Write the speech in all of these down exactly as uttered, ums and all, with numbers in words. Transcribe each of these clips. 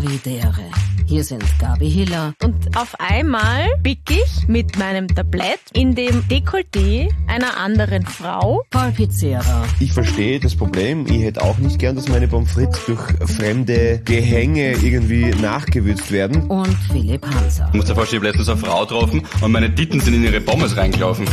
Havidere. Hier sind Gabi Hiller. Und auf einmal pick ich mit meinem Tablett in dem Dekolleté einer anderen Frau. Paul Pizzera. Ich verstehe das Problem. Ich hätte auch nicht gern, dass meine Pommes frites durch fremde Gehänge irgendwie nachgewürzt werden. Und Philipp Hanser. Ich muss dir vorstellen, ich habe letztens eine Frau getroffen und meine Titten sind in ihre Pommes reingelaufen.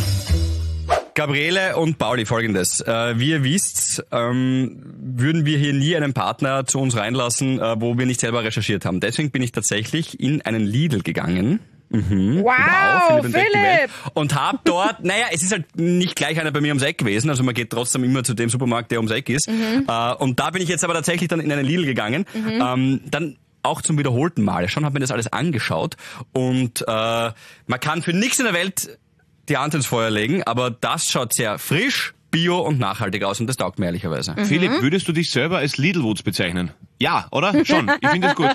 Gabriele und Pauli, folgendes. Äh, wie ihr wisst, ähm, würden wir hier nie einen Partner zu uns reinlassen, äh, wo wir nicht selber recherchiert haben. Deswegen bin ich tatsächlich in einen Lidl gegangen. Mhm. Wow, Philipp! Philipp. Und hab dort, naja, es ist halt nicht gleich einer bei mir ums Eck gewesen, also man geht trotzdem immer zu dem Supermarkt, der ums Eck ist. Mhm. Äh, und da bin ich jetzt aber tatsächlich dann in einen Lidl gegangen. Mhm. Ähm, dann auch zum wiederholten Mal schon, habe mir das alles angeschaut und äh, man kann für nichts in der Welt die Hand ins Feuer legen, aber das schaut sehr frisch, bio und nachhaltig aus und das taugt mir ehrlicherweise. Mhm. Philipp, würdest du dich selber als Lidl-Wutz bezeichnen? Ja, oder? Schon. Ich finde das gut.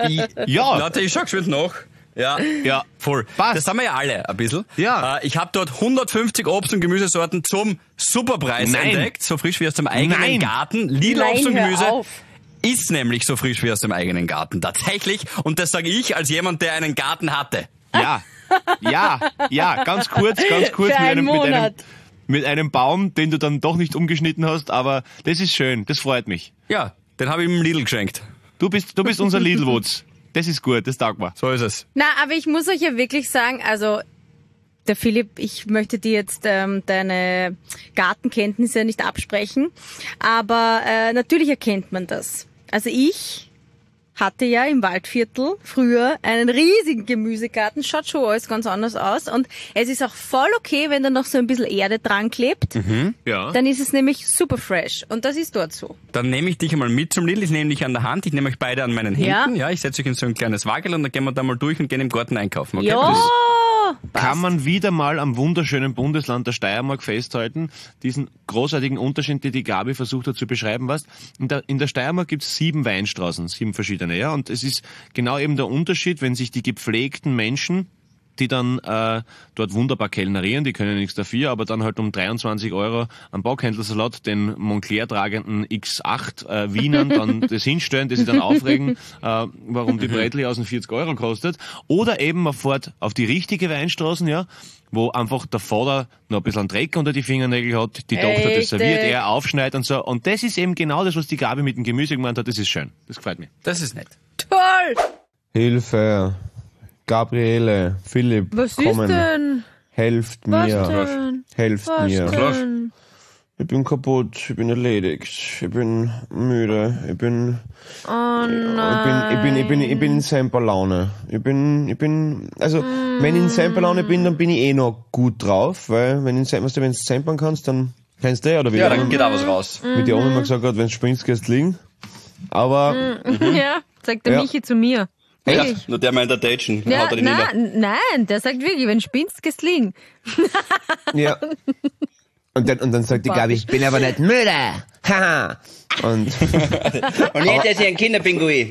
Ja. Leute, ich schau geschwind noch. Ja, ja, voll. Passt. Das haben wir ja alle ein bisschen. Ja. Äh, ich habe dort hundertfünfzig Obst- und Gemüsesorten zum Superpreis Nein. entdeckt, so frisch wie aus dem eigenen Nein. Garten. Lidl Nein, Obst und Gemüse hör auf. ist nämlich so frisch wie aus dem eigenen Garten. Tatsächlich. Und das sage ich als jemand, der einen Garten hatte. Ja. Ja, ja, ganz kurz, ganz kurz Für mit einen einem, mit einem, Monat. mit einem Baum, den du dann doch nicht umgeschnitten hast, aber das ist schön, das freut mich. Ja, den habe ich im Lidl geschenkt. Du bist, du bist unser Lidl-Wutz. Das ist gut, das taugt mir. So ist es. Na, aber ich muss euch ja wirklich sagen, also der Philipp, ich möchte dir jetzt ähm, deine Gartenkenntnisse nicht absprechen, aber äh, natürlich erkennt man das. Also ich hatte ja im Waldviertel früher einen riesigen Gemüsegarten, schaut schon alles ganz anders aus und es ist auch voll okay, wenn da noch so ein bisschen Erde dran klebt, Mhm. Ja. dann ist es nämlich super fresh und das ist dort so. Dann nehme ich dich einmal mit zum Lidl, ich nehme dich an der Hand, ich nehme euch beide an meinen Händen, ja, Ja. ich setze euch in so ein kleines Wagel und dann gehen wir da mal durch und gehen im Garten einkaufen, okay? Ja, Kann man wieder mal am wunderschönen Bundesland der Steiermark festhalten, diesen großartigen Unterschied, den die Gabi versucht hat zu beschreiben, was? In der, in der Steiermark gibt es sieben Weinstraßen, sieben verschiedene, ja, und es ist genau eben der Unterschied, wenn sich die gepflegten Menschen, die dann äh, dort wunderbar kellnerieren, die können nichts dafür, aber dann halt um dreiundzwanzig Euro am Baughändlersalat den Moncler tragenden X acht äh, Wienern dann das hinstellen, die sich dann aufregen, äh, warum die Brätli aus den vierzig Euro kostet. Oder eben man fährt auf die richtige Weinstraßen, ja, wo einfach der Vater noch ein bisschen Dreck unter die Fingernägel hat, die Tochter das Richtig. serviert, er aufschneidet und so. Und das ist eben genau das, was die Gabi mit dem Gemüse gemeint hat, das ist schön. Das gefällt mir. Das ist nett. toll! Hilfe. Gabriele, Philipp, Was kommen. ist denn? Helft Was mir. denn? Helft Was mir. denn? Ich bin kaputt, ich bin erledigt, ich bin müde, ich bin, Oh ich nein. bin, ich bin, ich bin, ich bin in Semperlaune. Ich bin, ich bin, also, wenn ich in Semperlaune bin, dann bin ich eh noch gut drauf, weil, wenn ich, weißt du, wenn du sempern kannst, dann kennst du eh, oder wie Ja, der dann Oma- geht auch was raus. wie die Oma mal gesagt hat, wenn du springst, gehst du liegen. Aber, Ja, sagt der Ja. Michi zu mir. Ja, Wirklich? nur der meint der Datchen, Ja, haut er den nieder. nein, nein, der sagt wirklich, wenn du spinnst, gehst du liegen. ja. Und dann, und dann sagt die Gabi, ich bin aber nicht müde. Haha. Und, Und jetzt ist er ein Kinderpinguin.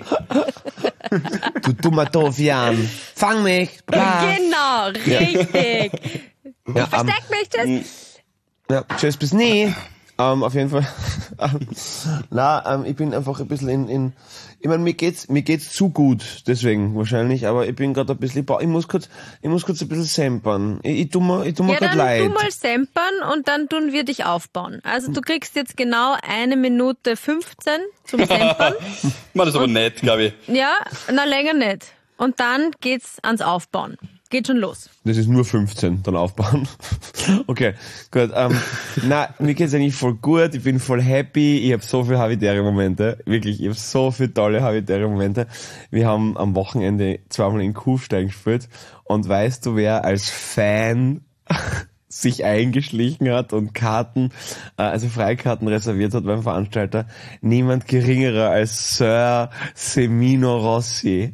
du dummer Doofian, fang mich. Bla. Genau, richtig. Ja, ähm, Versteck mich, tschüss. ja, tschüss, bis nie. Ähm, auf jeden Fall. ähm, na, ähm, ich bin einfach ein bisschen in, in ich meine, mir geht's, mir geht's zu gut, deswegen wahrscheinlich, aber ich bin gerade ein bisschen, ich muss kurz, ich muss kurz ein bisschen sempern. Ich, ich tu mir, ich tu mir Ja, grad dann leid. tu mal sempern und dann tun wir dich aufbauen. Also du kriegst jetzt genau eine Minute fünfzehn zum Sempern. Man, das ist aber nett, glaube ich. Ja, na länger nicht. Und dann geht's ans Aufbauen. Geht schon los. Das ist nur fünfzehn, dann aufbauen. Okay, gut. Ähm, na, mir geht's eigentlich voll gut. Ich bin voll happy. Ich habe so viele habitäre Momente. Wirklich, ich habe so viele tolle habitäre Momente. Wir haben am Wochenende zweimal in Kufstein gespielt. Und weißt du, wer als Fan sich eingeschlichen hat und Karten, äh, also Freikarten reserviert hat beim Veranstalter? Niemand geringerer als Sir Semino Rossi.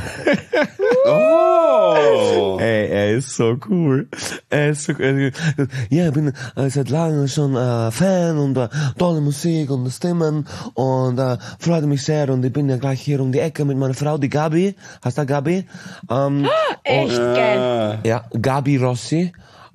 Oh! Ey, er ist so cool. Er ist so cool. Ja, ich bin äh, seit langem schon äh, Fan und äh, tolle Musik und Stimmen und äh, freue mich sehr und ich bin ja gleich hier um die Ecke mit meiner Frau, die Gabi. Hast du Gabi? Ähm, Echt geil. ja, Gabi Rossi.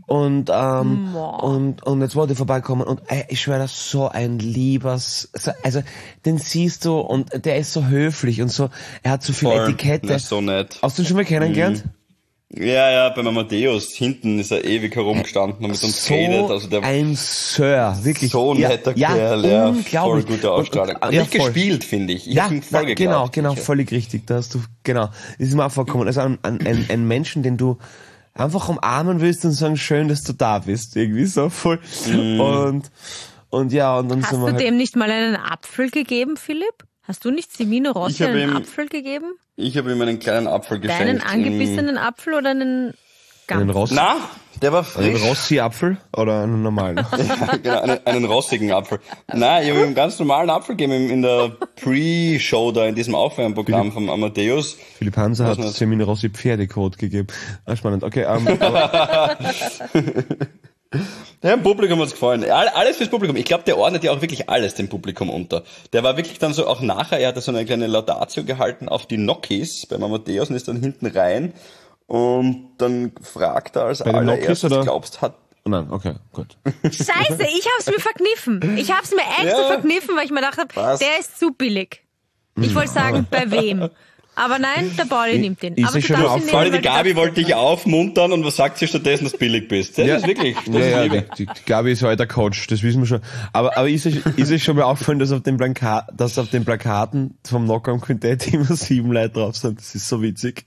Und, ähm, Boah. und, und jetzt wollte ich vorbeikommen und ey, ich schwöre, das ist so ein liebes, so, also, den siehst du und der ist so höflich und so, er hat so viel Voll. Etikette. Das ist so nett. Hast du ihn schon mal kennengelernt? Ja, ja, beim Amadeus, hinten ist er ewig herumgestanden und mit uns So geredet. Also der ein Sir, wirklich. so ein ja, netter ja, Kerl, ja. Voll unglaublich. gute Ausstrahlung. Und, und, Und ja, nicht voll. gespielt, finde ich. Ich Ja, hab ihn voll na, geglaubt. genau, genau, sicher. völlig richtig. Da hast du, genau. Das ist mir auch vorgekommen. Also ein, ein, ein, ein Menschen, den du einfach umarmen willst und sagen, schön, dass du da bist. Irgendwie so voll. Mm. Und, und ja, und dann Hast sind wir du halt, dem nicht mal einen Apfel gegeben, Philipp? Hast du nicht Semino Ich Rossi hab einen ihm- Apfel gegeben? Ich habe ihm einen kleinen Apfel geschenkt. Deinen angebissenen Apfel oder einen einen, Gampf? Ross, Na, der war einen frisch. Rossi-Apfel oder einen normalen? Genau, einen, einen rostigen Apfel. Nein, ich habe ihm einen ganz normalen Apfel gegeben in der Pre-Show da, in diesem Aufwärmprogramm vom Amadeus. Philipp Hanser Was hat nicht? Semino Rossi Pferdekot gegeben. Ah, spannend. Okay, ähm, aber, Ja, im Publikum hat's gefallen. All- Alles fürs Publikum. Ich glaube, der ordnet ja auch wirklich alles dem Publikum unter. Der war wirklich dann so, auch nachher, er hat so eine kleine Laudatio gehalten auf die Nokis beim Amadeus und ist dann hinten rein. Und dann fragt er als Bei den Nokis, allererstes, oder? glaubst, hat oh nein, okay, gut. Scheiße, ich hab's mir verkniffen. Ich hab's mir extra Ja. verkniffen, weil ich mir gedacht habe, Was? der ist zu billig. Ich wollte sagen, bei wem? Aber nein, der Pauli nimmt den. ist Aber dir du schon darfst mal ihn nehmen, Vor allem weil die du Gabi sagst, wollte dich aufmuntern und was sagt sie stattdessen, dass du billig bist? Das ist wirklich, das Ja, ist ja, Liebe. die, die Gabi ist heute der Coach, das wissen wir schon. Aber, aber ist es, ist es schon mal aufgefallen, dass auf den Plaka dass auf den Plakaten vom Knock-on Quintett immer sieben Leute drauf sind? Das ist so witzig.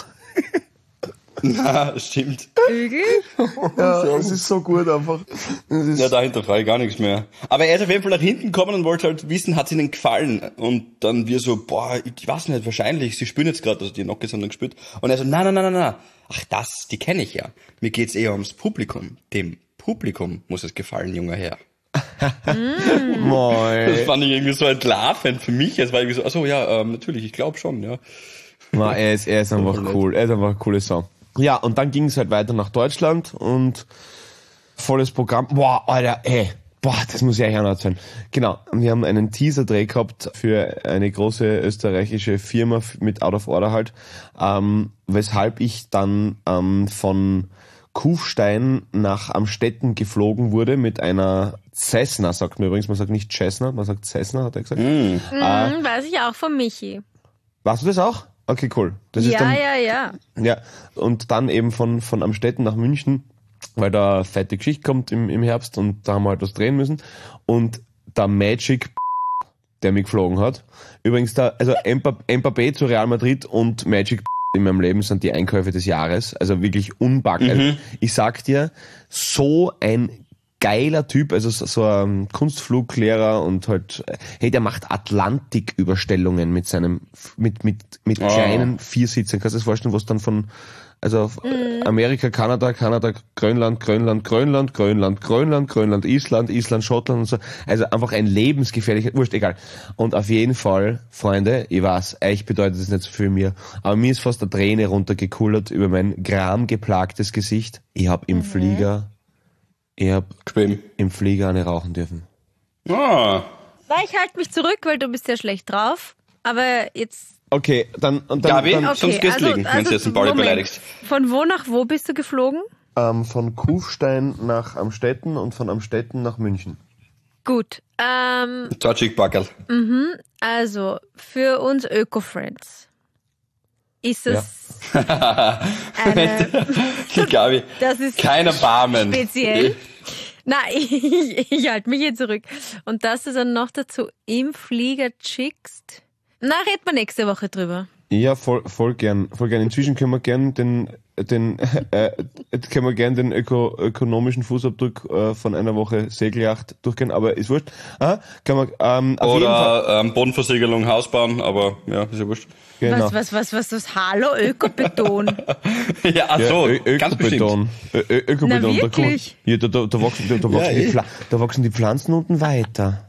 Ja, stimmt. Ügel? Ja, das ist so gut einfach. Das ist, Ja, dahinter frage ich gar nichts mehr. Aber er ist auf jeden Fall nach hinten gekommen und wollte halt wissen, hat es ihnen gefallen? Und dann wir so, boah, ich weiß nicht, wahrscheinlich, sie spüren jetzt gerade, also die Nokis haben dann gespürt. Und er so, nein, nein, nein, nein, nein. Ach, das, die kenne ich ja. Mir geht's eher ums Publikum. Dem Publikum muss es gefallen, junger Herr. Das Moi. fand ich irgendwie so entlarvend für mich. Es war irgendwie so, ach so, ja, ähm, natürlich, ich glaube schon, ja. Na, er ist, er ist einfach cool. Er ist einfach eine coole Sau. Ja, und dann ging es halt weiter nach Deutschland und volles Programm. Boah, Alter, ey. Boah, das muss ich euch auch noch erzählen. Genau, wir haben einen Teaser-Dreh gehabt für eine große österreichische Firma f- mit Out of Order halt, ähm, weshalb ich dann ähm, von Kufstein nach Amstetten geflogen wurde mit einer Cessna, sagt man übrigens, man sagt nicht Cessna, man sagt Cessna, hat er gesagt. Mhm, weiß ich auch von Michi. Warst du das auch? Okay, cool. Das ist Ja, dann, ja, ja. ja, und dann eben von, von Amstetten nach München, weil da fette Geschichte kommt im, im Herbst und da haben wir halt was drehen müssen. Und der Magic, der mich geflogen hat, übrigens da, also Mbappé Mbappé zu Real Madrid und Magic in meinem Leben sind die Einkäufe des Jahres, also wirklich unbackbar. Also ich sag dir, so ein geiler Typ, also so, so ein Kunstfluglehrer und halt, hey, der macht Atlantiküberstellungen mit seinem, mit, mit, mit Oh. kleinen Viersitzern. Kannst du dir das vorstellen, was dann von, also auf Amerika, Kanada, Kanada, Grönland, Grönland, Grönland, Grönland, Grönland, Grönland, Island, Island, Schottland und so. Also einfach ein lebensgefährlicher, wurscht, egal. Und auf jeden Fall, Freunde, ich weiß, euch bedeutet das nicht so viel mir, aber mir ist fast eine Träne runtergekullert über mein gramgeplagtes Gesicht. Ich hab im Flieger, ich hab Gespielt. im Flieger eine rauchen dürfen. Ah. Na, ich halte mich zurück, weil du bist ja schlecht drauf. Aber jetzt... Okay, dann, und dann, Gabi? dann Okay, Sonst gehst du liegen, wenn du jetzt den Pauli Moment. beleidigst. Von wo nach wo bist du geflogen? ähm, von Kufstein nach Amstetten und von Amstetten nach München. Gut. Ähm, Tschatschik-Backerl. also, für uns Öko-Friends ist es eine... Gabi, Das ist kein Erbarmen. speziell. Nein, ich, ich halte mich hier zurück. Und dass du dann noch dazu im Flieger chickst. Na, reden wir nächste Woche drüber. Ja, voll, voll gern, voll gern. Inzwischen können wir gern den, den, äh, können wir gern den öko, ökonomischen Fußabdruck äh, von einer Woche Segelyacht durchgehen, aber ist wurscht. Ah, kann man, ähm, auf jeden Fall. Oder ähm, Bodenversiegelung, Hausbauen, aber ja, ist ja wurscht. Genau. Was, was, was, was, was? Hallo, Ökobeton. Ja, ach so, ja, Ö ganz bestimmt. Ökobeton. Ö Ö Ökobeton. Na, da kommt- wirklich? Ja, da, da, da, wachsen, da, da, wachsen die eh. Pfla da wachsen die Pflanzen unten weiter.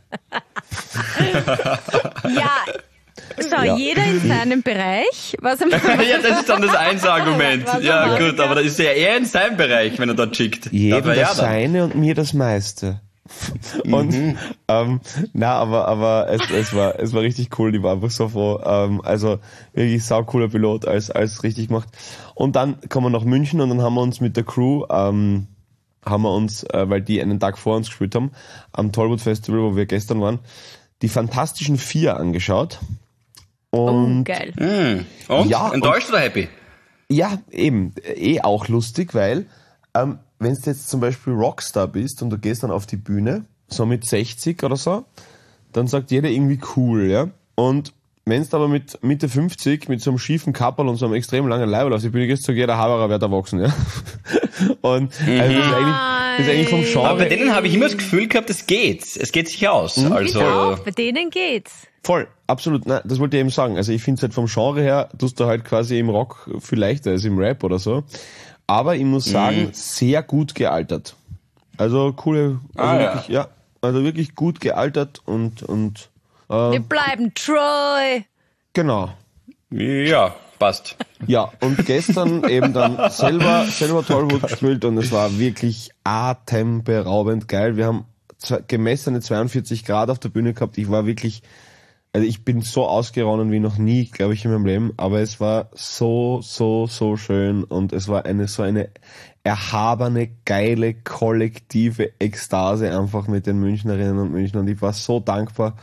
Ja, so, Ja. jeder in seinem Bereich. Was Ja, das ist dann das Einser-Argument. Was Ja, erwartet gut, er? aber da ist er eher in seinem Bereich, wenn er dort schickt. Jedem Darf er ja das dann. seine und mir das meiste. Und ähm, na, aber aber es, es war es war richtig cool. Die war einfach so froh. Ähm, also wirklich saucooler Pilot, als als richtig gemacht. Und dann kommen wir nach München und dann haben wir uns mit der Crew ähm, haben wir uns, äh, weil die einen Tag vor uns gespielt haben, am Tollwood Festival, wo wir gestern waren, die Fantastischen Vier angeschaut. Und Oh, geil. Mm. Und? Ja, Enttäuscht oder happy? ja, eben, eh auch lustig, weil ähm, wenn du jetzt zum Beispiel Rockstar bist und du gehst dann auf die Bühne, so mit sechzig oder so, dann sagt jeder irgendwie cool, ja. Und wenn du aber mit Mitte fünfzig, mit so einem schiefen Kapperl und so einem extrem langen Leiberl auf die Bühne gehst, sagt jeder Haberer wird erwachsen, ja. Und also das, ist eigentlich, das ist eigentlich vom Genre... Aber bei denen habe ich immer das Gefühl gehabt, es geht. Es geht sich aus. Also, Ich auch, bei denen geht's. Voll, absolut. Nein, das wollte ich eben sagen. Also ich finde es halt vom Genre her, tust du halt quasi im Rock viel leichter als im Rap oder so. Aber ich muss sagen, sehr gut gealtert. Also coole, also Ah, wirklich, ja. also wirklich gut gealtert und, und, Wir bleiben Troy. genau. ja, passt. Ja, und gestern eben dann selber, selber Tollwood gespielt und es war wirklich atemberaubend geil. Wir haben zwei, gemessene zweiundvierzig Grad auf der Bühne gehabt. Ich war wirklich, also ich bin so ausgeronnen wie noch nie, glaube ich, in meinem Leben. Aber es war so, so, so schön und es war eine, so eine erhabene, geile, kollektive Ekstase einfach mit den Münchnerinnen und Münchnern. Ich war so dankbar.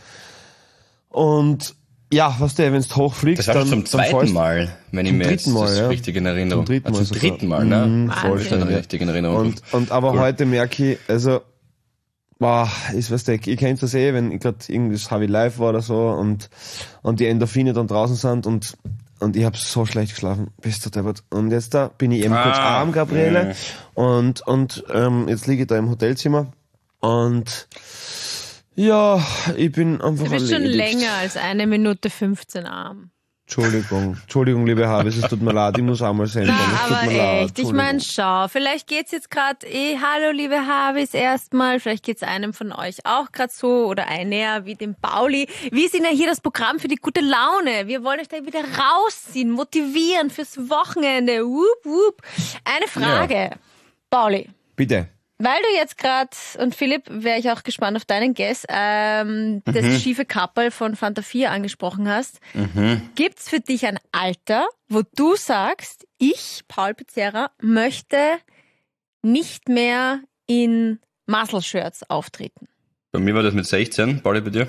Und ja, was der, wenn du hochfliegst, Das war dann zum dann zweiten fällst- Mal, wenn ich zum mir jetzt dritten Mal, das ja. richtig in Erinnerung Zum dritten Ah, Mal zum sogar. dritten Mal, ne? Mhm, Wahnsinn. Voll schon richtig in Erinnerung. Und, und aber Cool. heute merke ich, also, boah, ist was der, ihr kennt das eh, wenn gerade irgendwas Harvey Live war oder so und, und die Endorphine dann draußen sind und, und ich habe so schlecht geschlafen, bist du deppert. Und jetzt da bin ich eben Ah, kurz arm, Gabriele, ja. und, und, ähm, jetzt liege ich da im Hotelzimmer und, ja, ich bin einfach Du bist schon erledigt. länger als eine Minute fünfzehn arm. Entschuldigung, Entschuldigung, liebe Habis, es tut mir leid, ich muss auch mal senden. Na, es tut aber mir leid, echt, ich meine, schau, vielleicht geht's jetzt gerade eh, hallo liebe Habis erstmal, vielleicht geht's einem von euch auch gerade so oder einer wie dem Pauli. Wir sind ja hier das Programm für die gute Laune. Wir wollen euch da wieder rausziehen, motivieren fürs Wochenende. Wup, wup. Eine Frage, Pauli. Bitte. Weil du jetzt gerade, und Philipp, wäre ich auch gespannt auf deinen Guess, ähm, das Mhm. schiefe Kappel von Fanta vier angesprochen hast. Gibt's für dich ein Alter, wo du sagst, ich, Paul Pizzerra, möchte nicht mehr in Muscle-Shirts auftreten? Bei mir war das mit sechzehn, Pauli, bei dir?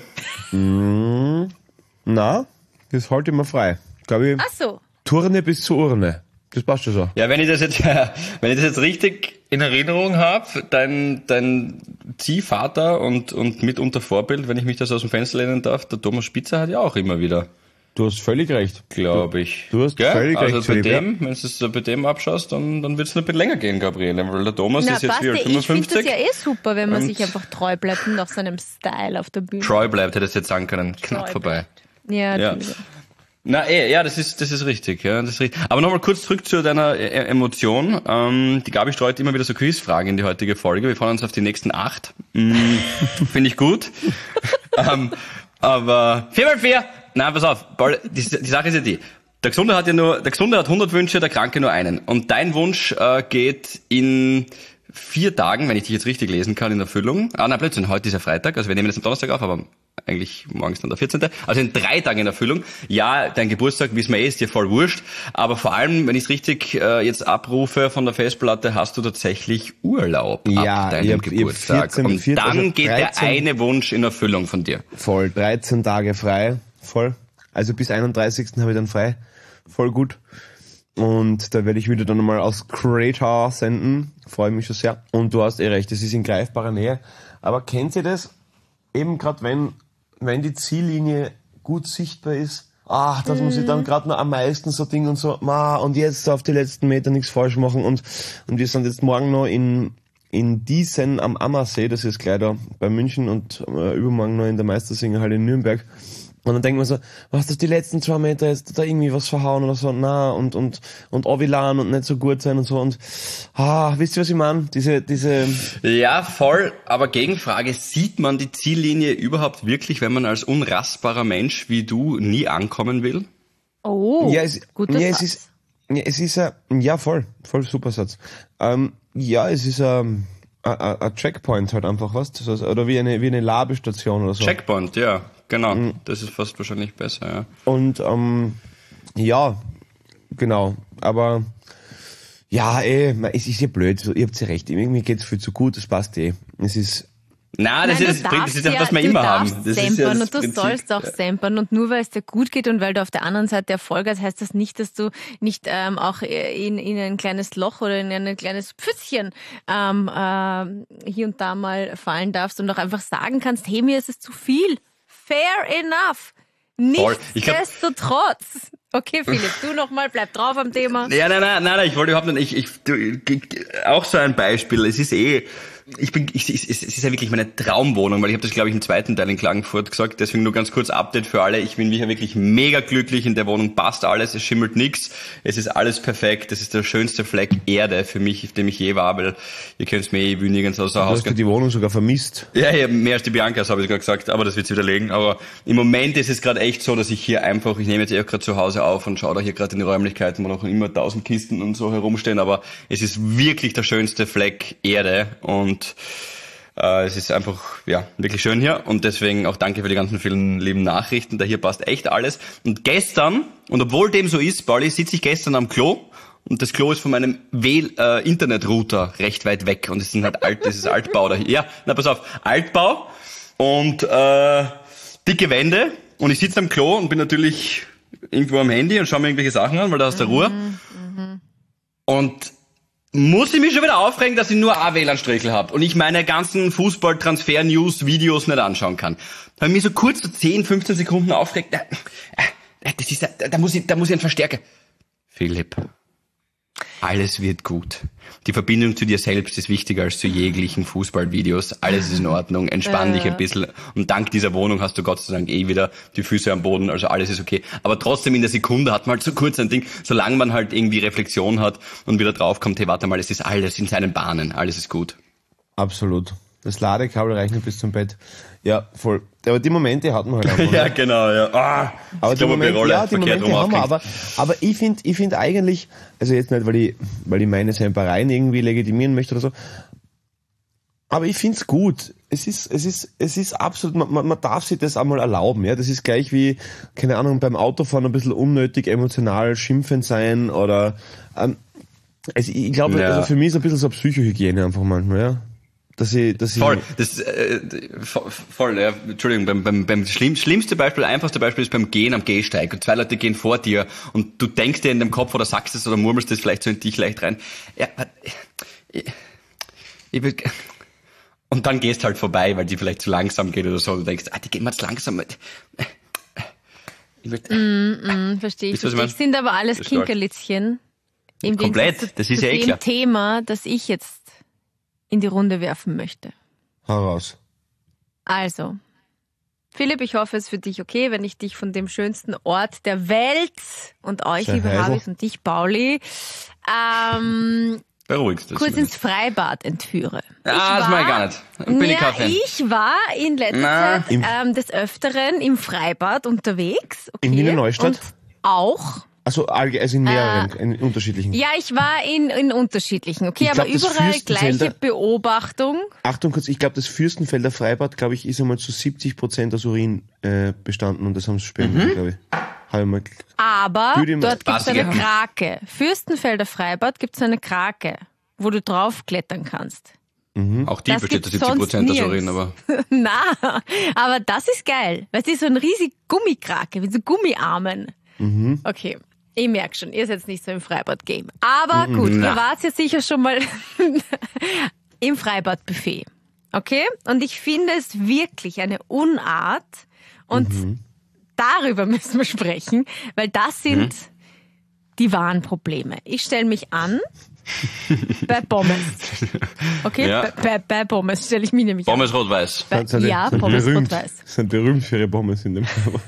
Mm, na, das halte ich mir frei. Glaube ich, Ach so. Turne bis zur Urne. Das passt schon so. Ja, wenn ich das jetzt, wenn ich das jetzt richtig in Erinnerung habe, dein, dein Ziehvater und, und mitunter Vorbild, wenn ich mich das aus dem Fenster lehnen darf, der Thomas Spitzer hat ja auch immer wieder, Du hast völlig recht. glaube ich. Du hast Gell? völlig also recht, bei Philipp, ja. dem, wenn du es bei dem abschaust, dann, dann wird es noch ein bisschen länger gehen, Gabriele, weil der Thomas Na, ist jetzt passt wie alt, ja. Ich finde das fünfundfünfzig. ja eh super, wenn man Und- sich einfach treu bleibt und auch seinem Style auf der Bühne. Treu bleibt, hättest du jetzt sagen können, knapp Treu vorbei. Ja, Ja. Entschuldigung. Na, eh, ja, das ist, das ist richtig, ja, das ist richtig. Aber nochmal kurz zurück zu deiner e Emotion. Ähm, die Gabi streut immer wieder so Quizfragen in die heutige Folge. Wir freuen uns auf die nächsten acht. Mm, Finde ich gut. ähm, aber vier mal vier. Nein, pass auf, Paul, die, die Sache ist ja die. Der Gesunde hat ja nur, der Gesunde hat hundert Wünsche, der Kranke nur einen. Und dein Wunsch äh, geht in vier Tagen, wenn ich dich jetzt richtig lesen kann, in Erfüllung. Ah, nein, Blödsinn, heute ist ja Freitag, also wir nehmen das am Donnerstag auf, aber eigentlich morgen ist dann der vierzehnte. Also in drei Tagen in Erfüllung. Ja, dein Geburtstag, wie es mir eh ist, dir voll wurscht. Aber vor allem, wenn ich es richtig äh, jetzt abrufe von der Festplatte, hast du tatsächlich Urlaub Ja, ab deinem ich hab- ich hab Geburtstag. vierzehn Und vierzehn, dann also geht der dreizehn eine Wunsch in Erfüllung von dir. Voll, dreizehn Tage frei, voll. Also bis einunddreißigsten habe ich dann frei, voll gut. Und da werde ich wieder dann mal aus Kreta senden, freue mich schon sehr. Und du hast eh recht, es ist in greifbarer Nähe. Aber kennt ihr das? Eben gerade wenn, wenn die Ziellinie gut sichtbar ist, ah, das muss ich dann gerade noch am meisten so Ding und so, ma, und jetzt auf die letzten Meter nichts falsch machen. Und, und wir sind jetzt morgen noch in, in Diesen am Ammersee, das ist gleich da bei München, und äh, übermorgen noch in der Meistersingerhalle in Nürnberg. Und dann denkt man so, was, dass die letzten zwei Meter jetzt da irgendwie was verhauen oder so, na, und, und, und Ovilan und nicht so gut sein und so, und, ah, wisst ihr, was ich meine? Diese, diese, Ja, voll. Aber Gegenfrage, sieht man die Ziellinie überhaupt wirklich, wenn man als unrastbarer Mensch wie du nie ankommen will? Oh, ja, es, guter ja, es Satz. ist, ja, es ist ein, ja, voll, voll super Satz. Ähm, ja, es ist ein, ein, ein Checkpoint halt einfach, was? Das heißt, oder wie eine, wie eine Labestation oder so. Checkpoint, ja, genau. Das ist fast wahrscheinlich besser, ja. Und, ähm, ja, genau, aber, Ja, eh, es ist ja blöd, so, ihr habt ja recht, mir geht's viel zu gut, das passt eh. Es ist, Nein, das, Nein, ist, das, das ist ja, ja, was wir du immer darfst haben. Das sempern ist ja das und du Prinzip. sollst auch sempern und nur weil es dir gut geht und weil du auf der anderen Seite Erfolg hast, heißt das nicht, dass du nicht ähm, auch in, in ein kleines Loch oder in ein kleines Pfützchen ähm, äh, hier und da mal fallen darfst und auch einfach sagen kannst, hey, mir ist es zu viel. Fair enough. Voll. Ich glaub- Nichtsdestotrotz. Okay, Philipp, du nochmal, bleib drauf am Thema. Ja, nein, nein, nein, nein, ich wollte überhaupt nicht, ich, ich, du, auch so ein Beispiel, es ist eh, ich bin, ich, es ist ja wirklich meine Traumwohnung, weil ich habe das, glaube ich, im zweiten Teil in Klagenfurt gesagt, deswegen nur ganz kurz Update für alle, ich bin wirklich mega glücklich, in der Wohnung passt alles, es schimmelt nix, es ist alles perfekt, das ist der schönste Fleck Erde für mich, auf dem ich je war, weil ihr könnt's mir, ich will nirgends außer du Haus hast gehen. die Wohnung sogar vermisst. Ja, ja, mehr als die Bianca, das habe ich gerade gesagt, aber das wird sie widerlegen. Aber im Moment ist es gerade echt so, dass ich hier einfach, ich nehme jetzt eh auch gerade zu Hause auf und schaue da hier gerade in die Räumlichkeiten, wo noch immer tausend Kisten und so herumstehen, aber es ist wirklich der schönste Fleck Erde und äh, es ist einfach, ja, wirklich schön hier und deswegen auch danke für die ganzen vielen lieben Nachrichten, da hier passt echt alles. Und gestern, und obwohl dem so ist, Pauli, sitze ich gestern am Klo und das Klo ist von meinem Wähl- äh, Internetrouter recht weit weg und es sind halt alt, das ist Altbau da hier. Ja, na pass auf, Altbau und äh, dicke Wände und ich sitze am Klo und bin natürlich irgendwo am Handy und schaue mir irgendwelche Sachen an, weil da hast du Ruhe. Mhm. Und muss ich mich schon wieder aufregen, dass ich nur ein W L A N-Strickel habe und ich meine ganzen Fußball-Transfer-News-Videos nicht anschauen kann. Da habe ich mich so kurz, so zehn, fünfzehn Sekunden aufgeregt. Äh, äh, das ist, da, da muss ich, da muss ich einen Verstärker. Philipp, alles wird gut. Die Verbindung zu dir selbst ist wichtiger als zu jeglichen Fußballvideos. Alles ist in Ordnung. Entspann dich ein bisschen. Und dank dieser Wohnung hast du Gott sei Dank eh wieder die Füße am Boden. Also alles ist okay. Aber trotzdem in der Sekunde hat man halt so kurz ein Ding, solange man halt irgendwie Reflexion hat und wieder draufkommt, hey, warte mal, es ist alles in seinen Bahnen. Alles ist gut. Absolut. Das Ladekabel reicht nicht bis zum Bett. Ja, voll. Aber die Momente hatten wir halt einfach. Ja, genau, ja. Ah, aber die Momente, Rolle ja, die verkehrt Momente rum haben wir, aufgehängt. aber, aber ich finde, ich finde eigentlich, also jetzt nicht, weil ich, weil ich meine Sempereien irgendwie legitimieren möchte oder so, aber ich find's gut. Es ist, es ist, es ist absolut, man, man, man darf sich das einmal erlauben, ja. Das ist gleich wie, keine Ahnung, beim Autofahren ein bisschen unnötig emotional schimpfend sein oder, ähm, also ich glaube, Ja. also für mich ist ein bisschen so Psychohygiene einfach manchmal, ja. Dass ich, dass ich, Voll, das, äh, voll, voll, ja, Entschuldigung, beim, beim, beim schlimm, schlimmste Beispiel, einfachste Beispiel ist beim Gehen am Gehsteig und zwei Leute gehen vor dir und du denkst dir in dem Kopf oder sagst es oder murmelst es vielleicht so in dich leicht rein. Ja, ich, ich will, und dann gehst halt vorbei, weil die vielleicht zu langsam geht oder so. Du denkst, ah, die gehen mal zu langsam. Ich will, Mm, mm, verstehe ich. Wisst ihr, was ich Verstehe. mein? Ich sind aber alles Das ist stark. Kinkerlitzchen. Im Komplett, Gegensatz das zu, ist zu ja eh dem klar. Thema, das ich jetzt in die Runde werfen möchte. hau raus. Also, Philipp, ich hoffe, es ist für dich okay, wenn ich dich von dem schönsten Ort der Welt und euch, Sei liebe Heidel. Habis und dich, Pauli, ähm, beruhigst du kurz ins Freibad entführe. Ah, das mach ich gar nicht. Bin ich ja, kein Fan. ich war in letzter Na. Zeit ähm, des Öfteren im Freibad unterwegs. Okay, In Wiener Neustadt? Und auch. Also, allge- also in mehreren, in unterschiedlichen. Ja, ich war in, in unterschiedlichen, okay, Ich aber glaub, das überall Fürstenfelder- gleiche Beobachtung. Achtung kurz, ich glaube, das Fürstenfelder Freibad, glaube ich, ist einmal zu siebzig Prozent aus Urin äh, bestanden und das haben sie spendet, glaube ich. Hab ich mal, Aber Würde ich mal- dort gibt es Was eine gehabt? Krake. Fürstenfelder Freibad gibt es eine Krake, wo du draufklettern kannst. Auch die Das besteht zu gibt's siebzig Prozent aus sonst Urin, nirgends. aber Na, aber das ist geil. Weil es ist so ein riesig Gummikrake mit so Gummiarmen. Okay, ich merke schon, ihr seid nicht so im Freibad-Game. Aber gut, Na. ihr wart jetzt sicher schon mal im Freibad-Buffet. Okay? Und ich finde es wirklich eine Unart. Und darüber müssen wir sprechen, weil das sind die wahren Probleme. Ich stelle mich an bei Pommes. Okay? Ja. Bei, bei, bei Pommes stelle ich mich nämlich Pommes rot-weiß. an. sind, Bei, ja, sind Pommes berühmt, rot-weiß. sind berühmt für ihre Pommes in dem Freibad.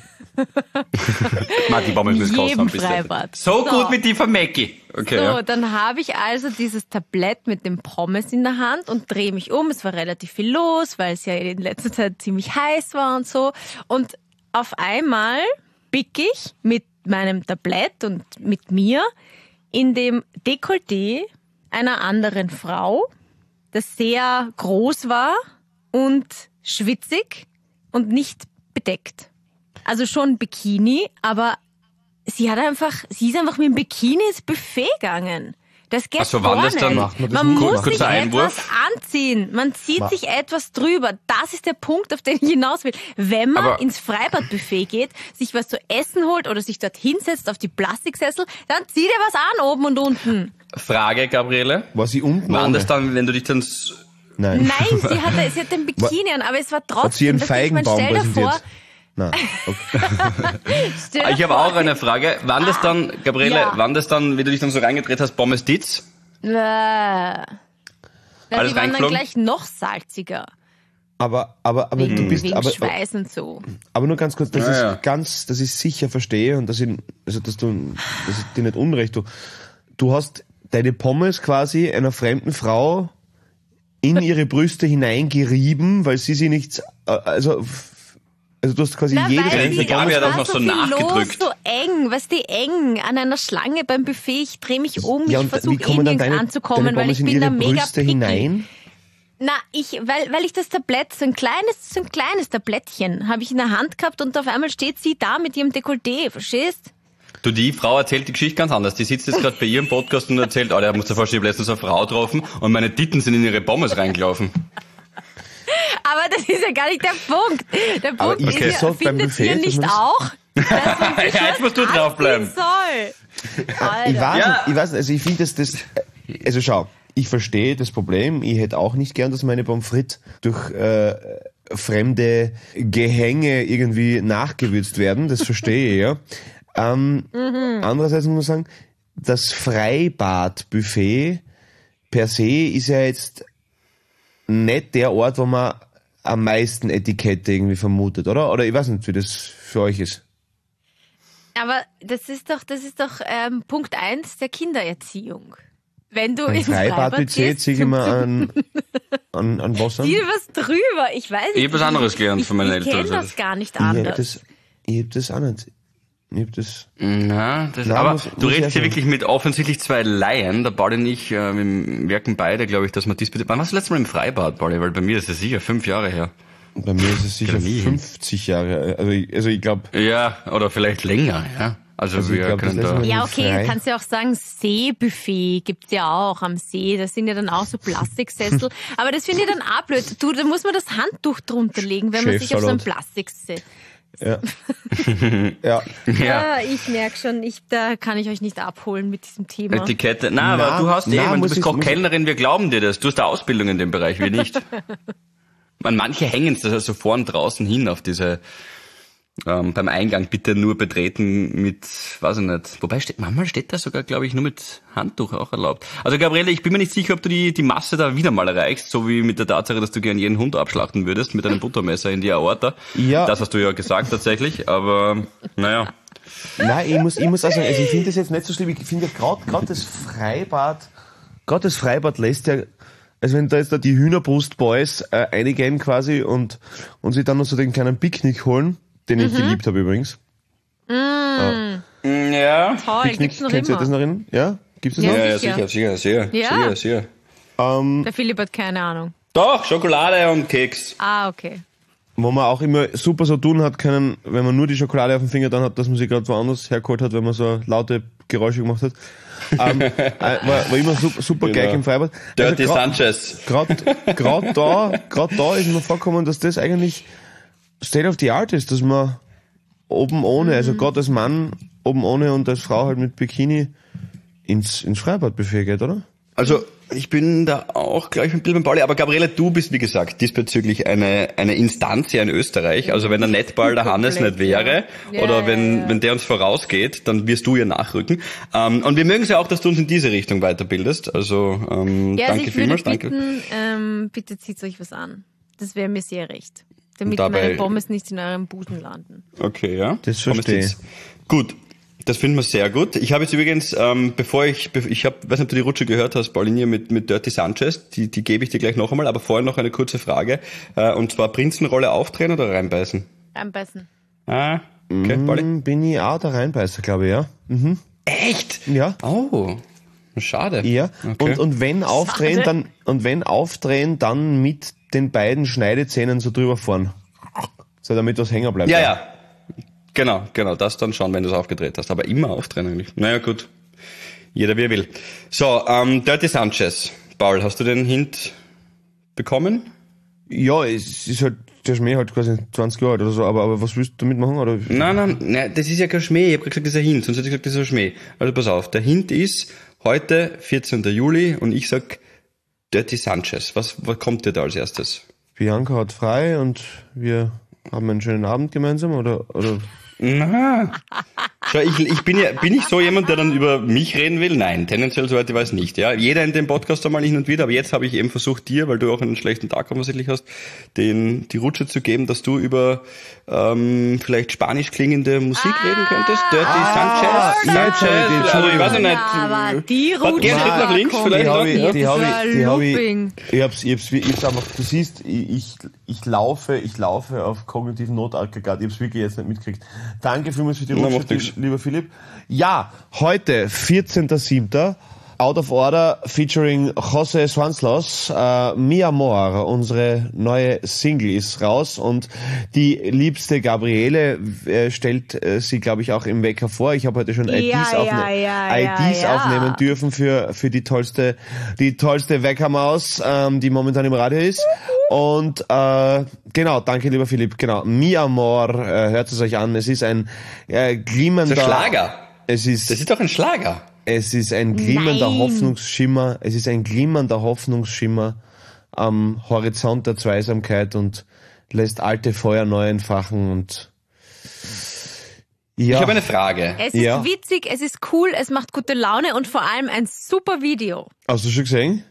Mann, die Pommes müssen kosten jedem haben, bis Freibad. So So. gut mit die Vermecki. Okay, So, ja. dann habe ich also dieses Tablett mit dem Pommes in der Hand und drehe mich um. Es war relativ viel los, weil es ja in letzter Zeit ziemlich heiß war und so. Und auf einmal bick ich mit meinem Tablett und mit mir in dem Dekolleté einer anderen Frau, das sehr groß war und schwitzig und nicht bedeckt. Also schon Bikini, aber sie hat einfach, sie ist einfach mit dem Bikini ins Buffet gegangen. Das geht Ach so, gar wann das dann nicht. macht man das Man nicht? muss Kurzer sich Einwurf. etwas anziehen. Man zieht Ma- sich etwas drüber. Das ist der Punkt, auf den ich hinaus will. Wenn man Aber- ins Freibadbuffet geht, sich was zu essen holt oder sich dort hinsetzt auf die Plastiksessel, dann zieh dir was an, oben und unten. Frage, Gabriele. War sie unten Waren ohne? das dann, wenn du dich dann... s- Nein. Nein, sie hatte, sie hat den Bikini an, aber es war trotzdem... Hat sie ihren dass ich mein, Feigenbaum stell dir vor, präsentiert? Nein. Okay. stell dir Ich habe vor, auch eine Frage. Waren das dann, Gabriele, Ja. waren das dann, wie du dich dann so reingedreht hast, Pommes Ditz? Äh, Na, Alles die waren dann reingeflogen? gleich noch salziger. Aber, aber, aber Wegen, du bist, wegen aber, Schweiß und so. aber nur ganz kurz, dass Ja, ja. ich ganz, dass ich sicher verstehe und dass ich, also, dass du, dass ich dir nicht unrecht tue. Du hast deine Pommes quasi einer fremden Frau in ihre Brüste hineingerieben, weil sie sie nicht, äh, also, f- also du hast quasi Na, jede weil einzelne die, die Gabi hat es auch war noch so viel nachgedrückt. Los, so eng, was die eng an einer Schlange beim Buffet. Ich drehe mich um, Ja, ich und versuche wie kommen dann eh nirgends deine, anzukommen, deine weil Pommes ich in bin ihre da mega Brüste picky. hinein? Na, ich, weil, weil ich das Tablett, so ein kleines, so ein kleines Tablettchen, habe ich in der Hand gehabt und auf einmal steht sie da mit ihrem Dekolleté, verstehst? Du, die Frau erzählt die Geschichte ganz anders. Die sitzt jetzt gerade bei ihrem Podcast und erzählt, oh, der muss dir vorstellen, ich habe letztens eine Frau getroffen und meine Titten sind in ihre Pommes reingelaufen. Aber das ist ja gar nicht der Punkt. Der Aber Punkt ist ist das ja, so beim findet Buffet, ihr dass nicht man das- auch, dass man sich Ja, jetzt musst du was draufbleiben. anziehen soll? Ich Alter. weiß, Ja. nicht, ich weiß nicht, also ich finde, dass das, also schau, ich verstehe das Problem, ich hätte auch nicht gern, dass meine Pommes frites durch äh, fremde Gehänge irgendwie nachgewürzt werden, das verstehe ich, ja. Ähm, Andererseits muss man sagen, das Freibad-Buffet per se ist ja jetzt nicht der Ort, wo man am meisten Etikette irgendwie vermutet, oder? Oder ich weiß nicht, wie das für euch ist. Aber das ist doch, das ist doch ähm, Punkt eins der Kindererziehung. Wenn du Ein ins Freibad Freibad-Budget gehst, ziehe ich immer an, an, an Wasser. zieh was drüber. Ich weiß nicht. Ich hab was anderes gelernt ich, von meinen ich Eltern. Ich kenne das gar nicht Ich hab anders. das, ich hab das auch nicht. Ich hab das. Na, das, Na, aber muss- du muss redest ja hier schon. wirklich mit offensichtlich zwei Laien. Der Pauli und ich, äh, wir wirken beide, glaube ich, dass wir diesbezüglich... Wann warst du das letzte Mal im Freibad, Pauli? Weil bei mir ist das sicher fünf Jahre her. Bei mir ist es sicher nie hin. fünfzig Jahre. Also ich, also ich glaube, Ja, oder vielleicht länger, ja. Also, Also ich wir glaub, das können letzte da... Mal- Ja, okay, frei. du kannst ja auch sagen, Seebuffet gibt's ja auch am See. Das sind ja dann auch so Plastiksessel. Aber das finde ich dann auch blöd. Du, da muss man das Handtuch drunter legen, wenn man sich auf so ein Chefsalat. Plastiksessel... ja. ja. Ja. Ah, ich merke schon, ich, da kann ich euch nicht abholen mit diesem Thema. Etikette. Na, Na, aber du hast na, eben, du muss bist ich- muss- Kochkellnerin, wir glauben dir das. Du hast eine Ausbildung in dem Bereich, wir nicht. Man, manche hängen das also vorn draußen hin auf diese, ähm, beim Eingang bitte nur betreten mit, weiß ich nicht. Wobei steht, manchmal steht da sogar, glaube ich, nur mit Handtuch auch erlaubt. Also Gabriele, ich bin mir nicht sicher, ob du die, die Masse da wieder mal erreichst, so wie mit der Tatsache, dass du gern jeden Hund abschlachten würdest mit einem Buttermesser in die Aorta. Ja. Das hast du ja gesagt tatsächlich, aber naja. Nein, ich muss, ich muss auch sagen, also ich finde das jetzt nicht so schlimm. Ich finde gerade gerade das Freibad, gerade das Freibad lässt ja, also wenn da jetzt da die Hühnerbrust-Boys äh, eingehen quasi und, und sich dann noch so den kleinen Picknick holen, den ich geliebt habe übrigens. Ja. Toll, Picknick, gibt's noch kennst du immer. das noch in? Ja? Gibt's das Ja. noch? Ja, ja, sicher. sicher, sicher, sicher, Ja. sicher, sicher. Ähm, Der Philipp hat keine Ahnung. Doch, Schokolade und Keks. Ah, okay. wo man auch immer super so tun hat können, wenn man nur die Schokolade auf dem Finger dann hat, dass man sie gerade woanders hergeholt hat, wenn man so laute Geräusche gemacht hat. ähm, äh, war, war immer super, super Genau. geil im Freibad. Dirty Also grad- Sanchez. Gerade gerade da, gerade da ist mir vorgekommen, dass das eigentlich State of the Art ist, dass man oben ohne, also gerade als Mann oben ohne und als Frau halt mit Bikini ins, ins Freibadbuffet geht, oder? Also, ich bin da auch gleich ein bisschen beim Pauli, aber Gabriele, du bist, wie gesagt, diesbezüglich eine, eine Instanz hier in Österreich. Also wenn der Netball der Hannes nicht wäre, Ja, oder ja, wenn, ja. wenn der uns vorausgeht, dann wirst du ja nachrücken. Ähm, und wir mögen es ja auch, dass du uns in diese Richtung weiterbildest. Also, ähm, Ja, also danke ich würde vielmals, danke. bitten, ähm, bitte zieht euch was an. Das wäre mir sehr recht. Damit Dabei- meine Pommes nicht in eurem Busen landen. Okay, ja. Das verstehe ich. Gut. Das finden wir sehr gut. Ich habe jetzt übrigens, ähm, bevor ich, ich habe, weiß nicht, ob du die Rutsche gehört hast, Paulinia, mit, mit Dirty Sanchez, die, die gebe ich dir gleich noch einmal, aber vorher noch eine kurze Frage, äh, und zwar Prinzenrolle aufdrehen oder reinbeißen? Reinbeißen. Ah, okay, Pauli. Hm, bin ich auch der Reinbeißer, glaube ich, ja. Mhm. Echt? Ja. Oh, schade. Ja. Okay. Und, und wenn aufdrehen, Schade. dann, und wenn aufdrehen, dann mit den beiden Schneidezähnen so drüber fahren. So, damit was hängen bleibt. Ja, ja. Genau, genau, das dann schon, wenn du es aufgedreht hast. Aber immer aufdrehen eigentlich. Naja, gut. Jeder wie er will. So, ähm, Dirty Sanchez. Paul, hast du den Hint bekommen? Ja, es ist halt, der Schmäh halt quasi zwanzig Jahre alt oder so, aber, aber was willst du damit machen? Oder? Nein, nein, nein, das ist ja kein Schmäh. Ich habe gesagt, das ist ein Hint, sonst hätte ich gesagt, das ist ein Schmäh. Also pass auf, der Hint ist heute, vierzehnten Juli, und ich sag Dirty Sanchez. Was, was kommt dir da als erstes? Bianca hat frei und wir haben einen schönen Abend gemeinsam, oder? oder? Na. Schau, ich, ich bin ja, bin ich so jemand, der dann über mich reden will? Nein, tendenziell soweit ich weiß nicht, ja. Jeder in dem Podcast einmal hin und wieder, aber jetzt habe ich eben versucht, dir, weil du auch einen schlechten Tag offensichtlich hast, den, die Rutsche zu geben, dass du über, ähm, vielleicht spanisch klingende Musik ah, reden könntest. Dirty ah, Sanchez. Sanchez. Also, ich weiß noch nicht. Ja, aber die Rutsche. Geht Schritt nach links vielleicht? Die habe ich, die habe ich, die habe ich, Looping. ich hab's, ich hab's, ich hab's einfach, du siehst, ich, ich, ich laufe, ich laufe auf kognitiven Notaggregat, ich hab's wirklich jetzt nicht mitgekriegt. Danke vielmals für die Na, Rutsche, lieber Philipp. Ja, heute, vierzehnten siebten Out of Order featuring José Swanslos, äh, Mi Amor, unsere neue Single ist raus, und die liebste Gabriele äh, stellt äh, sie, glaube ich, auch im Wecker vor. Ich habe heute schon I Ds, ja, aufne- ja, I Ds ja, aufnehmen ja. dürfen für für die tollste die tollste Weckermaus, ähm, die momentan im Radio ist. Und äh, genau, danke lieber Philipp. Genau, Mi Amor, äh, hört es euch an. Es ist ein äh, glimmender Das ist ein Schlager. Es ist Das ist doch ein Schlager. Es ist ein glimmender Nein. Hoffnungsschimmer, es ist ein glimmernder Hoffnungsschimmer am Horizont der Zweisamkeit und lässt alte Feuer neu entfachen und ja. Ich habe eine Frage. Es ist Ja. witzig, es ist cool, es macht gute Laune und vor allem ein super Video. Hast du schon gesehen?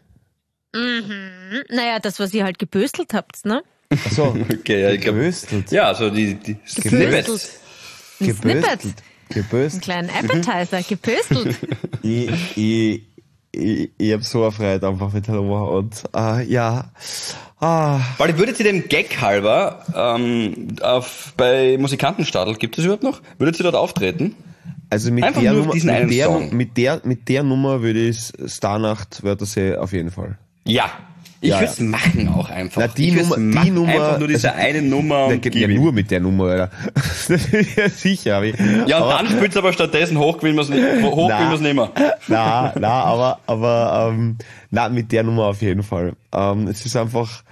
Mhm. Naja, das, was ihr halt geböstelt habt, ne? Ach so, Okay, ja, ich glaube. geböstelt. Ja, so die, die Snippets. Ein Snippet. Geböstelt. Einen Geböstelt. kleinen Appetizer, geböstelt. Ich, ich, ich, ich hab so erfreut einfach mit Hello und äh, ja. Ah. Weil würdet ihr dem Gag halber ähm, auf, bei Musikantenstadl, gibt es überhaupt noch? Würdet ihr dort auftreten? Also mit Einfach der, nur auf Nummer, diesen einen mit, der, Song. mit, der, mit der Nummer würde ich Starnacht Wörthersee auf jeden Fall. Ja. Ich Ja, würde es machen auch einfach. Na, die ich würd's Nummer- die machen. Nummer- Einfach nur diese also, eine Nummer Der und geht gib ja ihm. nur mit der Nummer, Alter. Ja, sicher. hab ich. Ja, und aber, dann spielt's aber stattdessen hoch, gewinnen wir's nicht, hoch Na. gewinnen wir's nicht mehr. na, na, aber, aber, ähm, na, mit der Nummer auf jeden Fall. Ähm, es ist einfach,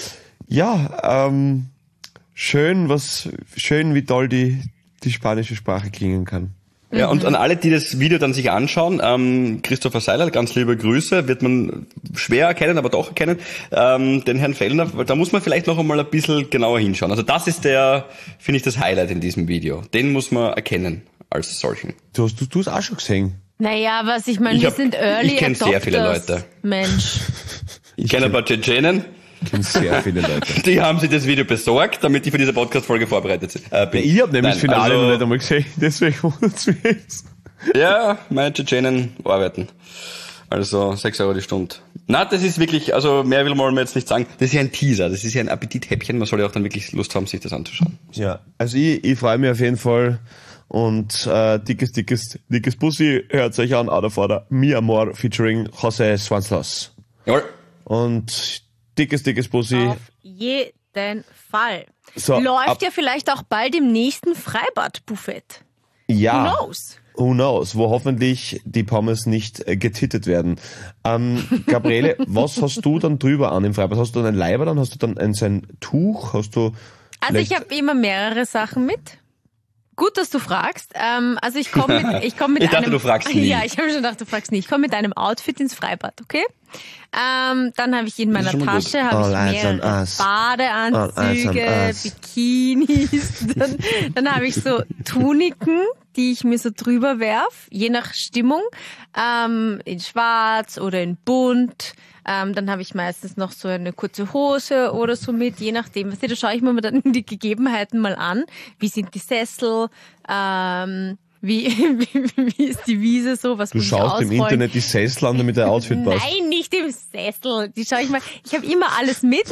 ja, ähm, schön, was, schön, wie toll die, die spanische Sprache klingen kann. Ja, und an alle, die das Video dann sich anschauen, ähm, Christopher Seiler, ganz liebe Grüße, wird man schwer erkennen, aber doch erkennen, ähm, den Herrn Fellner, da muss man vielleicht noch einmal ein bisschen genauer hinschauen. Also das ist der, finde ich, das Highlight in diesem Video. Den muss man erkennen als solchen. Du hast, du, du hast auch schon gesehen. Naja, was ich meine, Ich wir hab- sind Early ich kenn sehr viele Adopters. Leute. Mensch. Ich kenne ein paar Tschetschenen, Ich kenne sehr viele Leute. die haben sich das Video besorgt, damit ich für diese Podcast-Folge vorbereitet äh, bin. Ich habe nämlich Nein, das Finale also- noch nicht einmal gesehen, deswegen wundert's mich jetzt. Ja, meine Tschetschenen arbeiten. Also sechs Euro die Stunde. Na, das ist wirklich, also mehr will man jetzt nicht sagen. Das ist ja ein Teaser, das ist ja ein Appetithäppchen. Man soll ja auch dann wirklich Lust haben, sich das anzuschauen. Ja, also ich, ich freue mich auf jeden Fall. Und äh, dickes, dickes, dickes Bussi, hört euch an, Out of Order, Mi Amor featuring José Swanslos. Jawohl. Und dickes, dickes Bussi. Auf jeden Fall. So, Läuft ab- ja vielleicht auch bald im nächsten Freibad-Buffet. Ja. Who knows? Who knows, wo hoffentlich die Pommes nicht äh, getittet werden. Ähm, Gabriele, was hast du dann drüber an im Freibad? Hast du dann ein Leiber dann? Hast du dann ein, so ein Tuch? Hast du Also ich vielleicht- habe immer mehrere Sachen mit. Gut, dass du fragst. Ähm, also ich komme mit, ich komme mit Ich dachte, einem. du fragst nie. Ja, ich habe schon gedacht, du fragst nie. Ich komme mit einem Outfit ins Freibad, okay? Ähm, dann habe ich in meiner schon mal gut. Tasche habe All ich eyes on mehrere us. All eyes on Badeanzüge, us. Bikinis. Dann, dann habe ich so Tuniken, die ich mir so drüber werf, je nach Stimmung, ähm, in Schwarz oder in Bunt. Ähm, dann habe ich meistens noch so eine kurze Hose oder so mit, je nachdem. Weißt du, da schaue ich mir dann die Gegebenheiten mal an. Wie sind die Sessel? Ähm, wie, wie, wie ist die Wiese so? Was Du muss ich schaust im ausrollen? Internet die Sessel an, damit der Outfit passt. Nein, nicht im Sessel. Die schaue ich mal. Ich habe immer alles mit.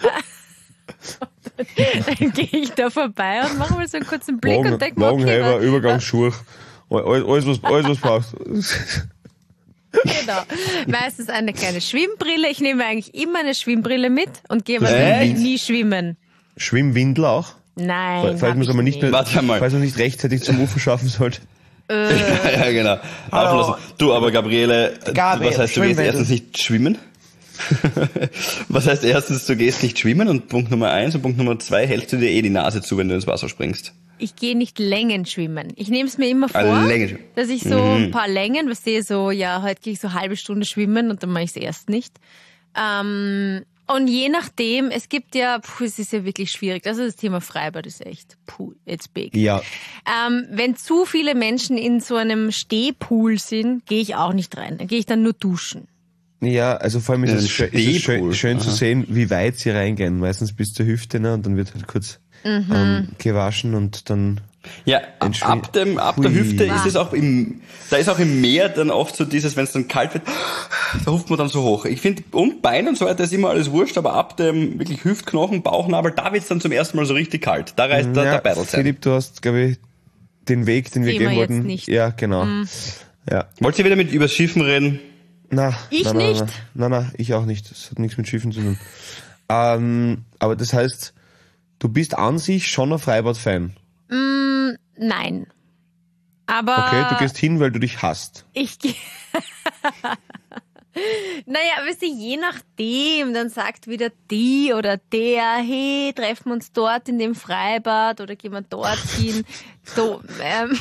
dann dann gehe ich da vorbei und mache mal so einen kurzen Blick Wagen, und denke mir, okay, Wagenheber, was- Übergangsschuhe. Alles, alles, was, alles, was brauchst. Genau. Meistens eine kleine Schwimmbrille. Ich nehme eigentlich immer eine Schwimmbrille mit und gehe aber Echt? nie, nie schwimmen. Schwimmwindel auch? Nein. Falls man hab es aber ich nicht mehr, Warte mal. falls man nicht rechtzeitig zum Ufer schaffen sollte. Ja, ja, genau. Auflassen. Du, aber Gabriele, Gabi, was heißt, du gehst Schwimmbädel. erstens nicht schwimmen? Was heißt erstens, du gehst nicht schwimmen und Punkt Nummer eins und Punkt Nummer zwei, hältst du dir eh die Nase zu, wenn du ins Wasser springst? Ich gehe nicht Längen schwimmen. Ich nehme es mir immer vor, Ah, Längen schwimmen. dass ich so ein paar Längen, was sehe so, ja, heute gehe ich so eine halbe Stunde schwimmen und dann mache ich es erst nicht. Ähm, und je nachdem, es gibt ja, puh, es ist ja wirklich schwierig. Also das Thema Freibad ist echt, puh, it's big. Ja. Ähm, wenn zu viele Menschen in so einem Stehpool sind, gehe ich auch nicht rein. Dann gehe ich dann nur duschen. Ja, also vor allem ist Ja, es ein schön, ist es schön, Stehpool. schön zu Aha. sehen, wie weit sie reingehen. Meistens bis zur Hüfte, ne? Und dann wird halt kurz Mhm. ähm, gewaschen und dann... Ja, Ein Schwie- ab dem, ab der Hui. Hüfte ist es auch im, da ist auch im Meer dann oft so dieses, wenn es dann kalt wird, da ruft man dann so hoch. Ich finde, und Bein und so weiter ist immer alles wurscht, aber ab dem wirklich Hüftknochen, Bauchnabel, da wird's dann zum ersten Mal so richtig kalt. Da reißt der, ja, der Battle sein. Philipp, du hast, glaube ich, den Weg, den wir Sehen wir gehen jetzt wollten. nicht. Ja, genau. Ja. Wollt ihr wieder mit übers Schiffen reden? Na, Ich na, na, nicht. Na, na, na, ich auch nicht. Das hat nichts mit Schiffen zu tun. Ähm, aber das heißt, du bist an sich schon ein Freibad-Fan. Mm, nein. Aber Okay, du gehst hin, weil du dich hasst. ich gehe... Naja, wisst ihr, je nachdem, dann sagt wieder die oder der, hey, treffen wir uns dort in dem Freibad oder gehen wir dorthin. So, ähm,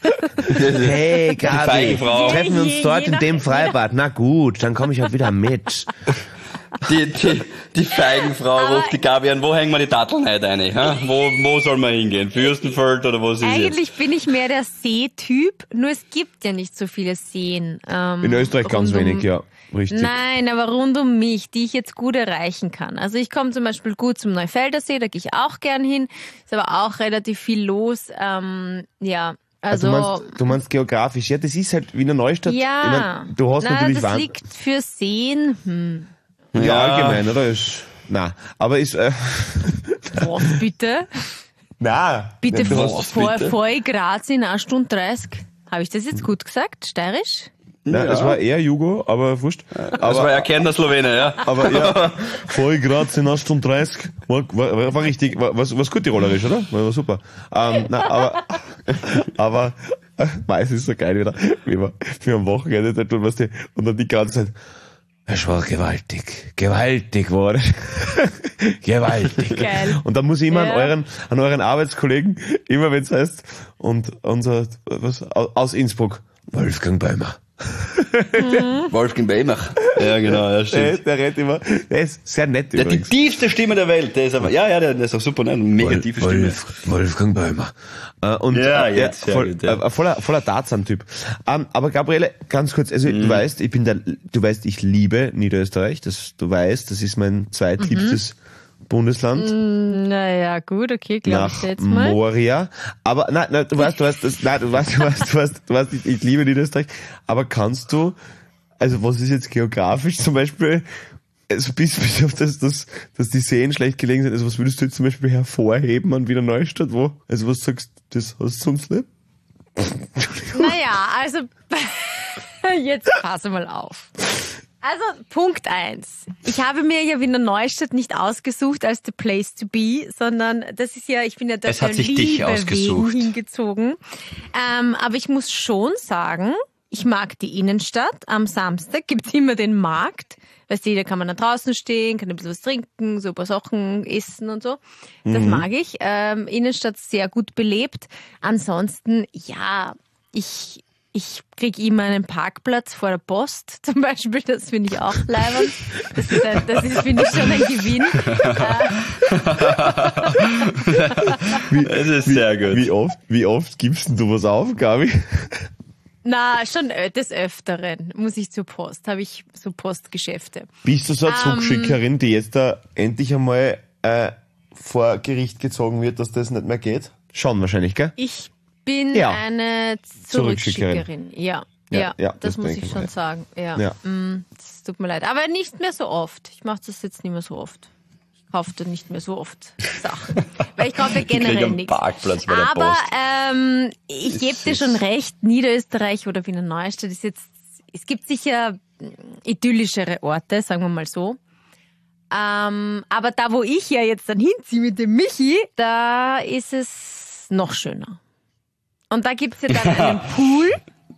Hey, Gabi, Feigenfrau. treffen wir uns Je- dort je in nach- dem Freibad. Na gut, dann komme ich auch wieder mit. Die, die, die Feigenfrau Aber- ruft die Gabi an, wo hängen wir die Datteln heute rein? Ha? Wo, wo soll man hingehen? Fürstenfeld oder wo ist es jetzt? eigentlich bin ich mehr der Seetyp, nur es gibt ja nicht so viele Seen. Ähm, In Österreich ganz rund um- wenig, ja. Richtig. Nein, aber rund um mich, die ich jetzt gut erreichen kann. Also ich komme zum Beispiel gut zum Neufelder See, da gehe ich auch gern hin. Ist aber auch relativ viel los. Ähm, ja, Also, also, du, meinst, du meinst geografisch. Ja, das ist halt Wiener Neustadt. ja, Ich mein, du hast na, natürlich das Wahn- liegt für Seen. Hm. Ja, Ja. allgemein, oder? Ist, na, aber ist, äh, Was bitte? na. Bitte du vor, hast, vor, bitte? vor Graz in einer Stunde dreißig. Habe ich das jetzt gut gesagt? Steirisch? na, Ja. es war eher Jugo, aber wurscht. Das Aber, war ja Kärntner Slowene, ja. aber ja, voll Graz in einer Stunde dreißig. War, war, war richtig, war, was, was gut tirolerisch, oder? War, war super. Ähm, na, aber, aber, mei, es ist so geil wieder, wie wir, wie wir am Wochenende da tun, was die, und dann die ganze Zeit, es war gewaltig, gewaltig war das. gewaltig. Geil. Und da muss ich immer Ja. an euren, an euren Arbeitskollegen, immer wenn es heißt, und unser, was, aus Innsbruck, Wolfgang Bäumer. Wolfgang Beimach. Ja, genau, ja, Der, stimmt. der redet immer, der ist sehr nett Der hat die übrigens. tiefste Stimme der Welt. Der ist aber, ja, ja, der, der ist auch super, ne? Eine mega tiefe Stimme. Wolf, Wolfgang Bäumer. Äh, und, Ja, äh, jetzt, sehr voll, gut, ja. äh, voller, voller Tarzan-Typ. Ähm, aber Gabriele, ganz kurz, also Mhm. du weißt, ich bin der, du weißt, ich liebe Niederösterreich, das, du weißt, das ist mein zweitliebstes Bundesland. Naja, gut, okay, glaube Nach ich jetzt mal. Moria. Aber nein, nein, du weißt, du weißt, das, nein, du weißt, du weißt, du weißt, du weißt, ich, ich liebe Niederösterreich. Aber kannst du, also was ist jetzt geografisch zum Beispiel, also bis, bis auf das, dass, dass die Seen schlecht gelegen sind, also was würdest du jetzt zum Beispiel hervorheben an Wiener Neustadt, wo? Also was sagst du, das hast du sonst nicht? Naja, also jetzt passe mal auf. Also Punkt eins. Ich habe mir ja Wiener Neustadt nicht ausgesucht als the place to be, sondern das ist ja, ich bin ja Es der hat sich dich Liebe ausgesucht. wegen hingezogen. Ähm, aber ich muss schon sagen, ich mag die Innenstadt. Am Samstag gibt's immer den Markt. Weißt du, da kann man da draußen stehen, kann ein bisschen was trinken, so ein paar Sachen essen und so. Das mag ich. Ähm, Innenstadt sehr gut belebt. Ansonsten, ja, ich, ich krieg immer einen Parkplatz vor der Post zum Beispiel. Das finde ich auch leibend. Das ist, ein- das ist finde ich, schon ein Gewinn. Das ist sehr gut. Wie oft, wie oft gibst denn du was auf, Gabi? Na, schon ö- des Öfteren muss ich zur Post. Habe ich so Postgeschäfte. Bist du so eine Ähm. Zugschickerin, die jetzt da endlich einmal äh, vor Gericht gezogen wird, dass das nicht mehr geht? Schon wahrscheinlich, gell? Ich bin Ja. eine Zurückschickerin. Zurückschickerin. Ja, Ja, ja, ja, das, das muss denke ich ich schon mal. sagen. Ja, Ja. Mm, das tut mir leid. Aber nicht mehr so oft. Ich mache das jetzt nicht mehr so oft. Ich kaufe da nicht mehr so oft Sachen. Weil ich kaufe krieg generell am nichts. Parkplatz bei der Aber Post. ähm, ich gebe dir schon recht, Niederösterreich oder Wiener Neustadt ist jetzt, es gibt sicher idyllischere Orte, sagen wir mal so. Ähm, aber da, wo ich ja jetzt dann hinziehe mit dem Michi, da ist es noch schöner. Und da gibt's ja dann einen Pool,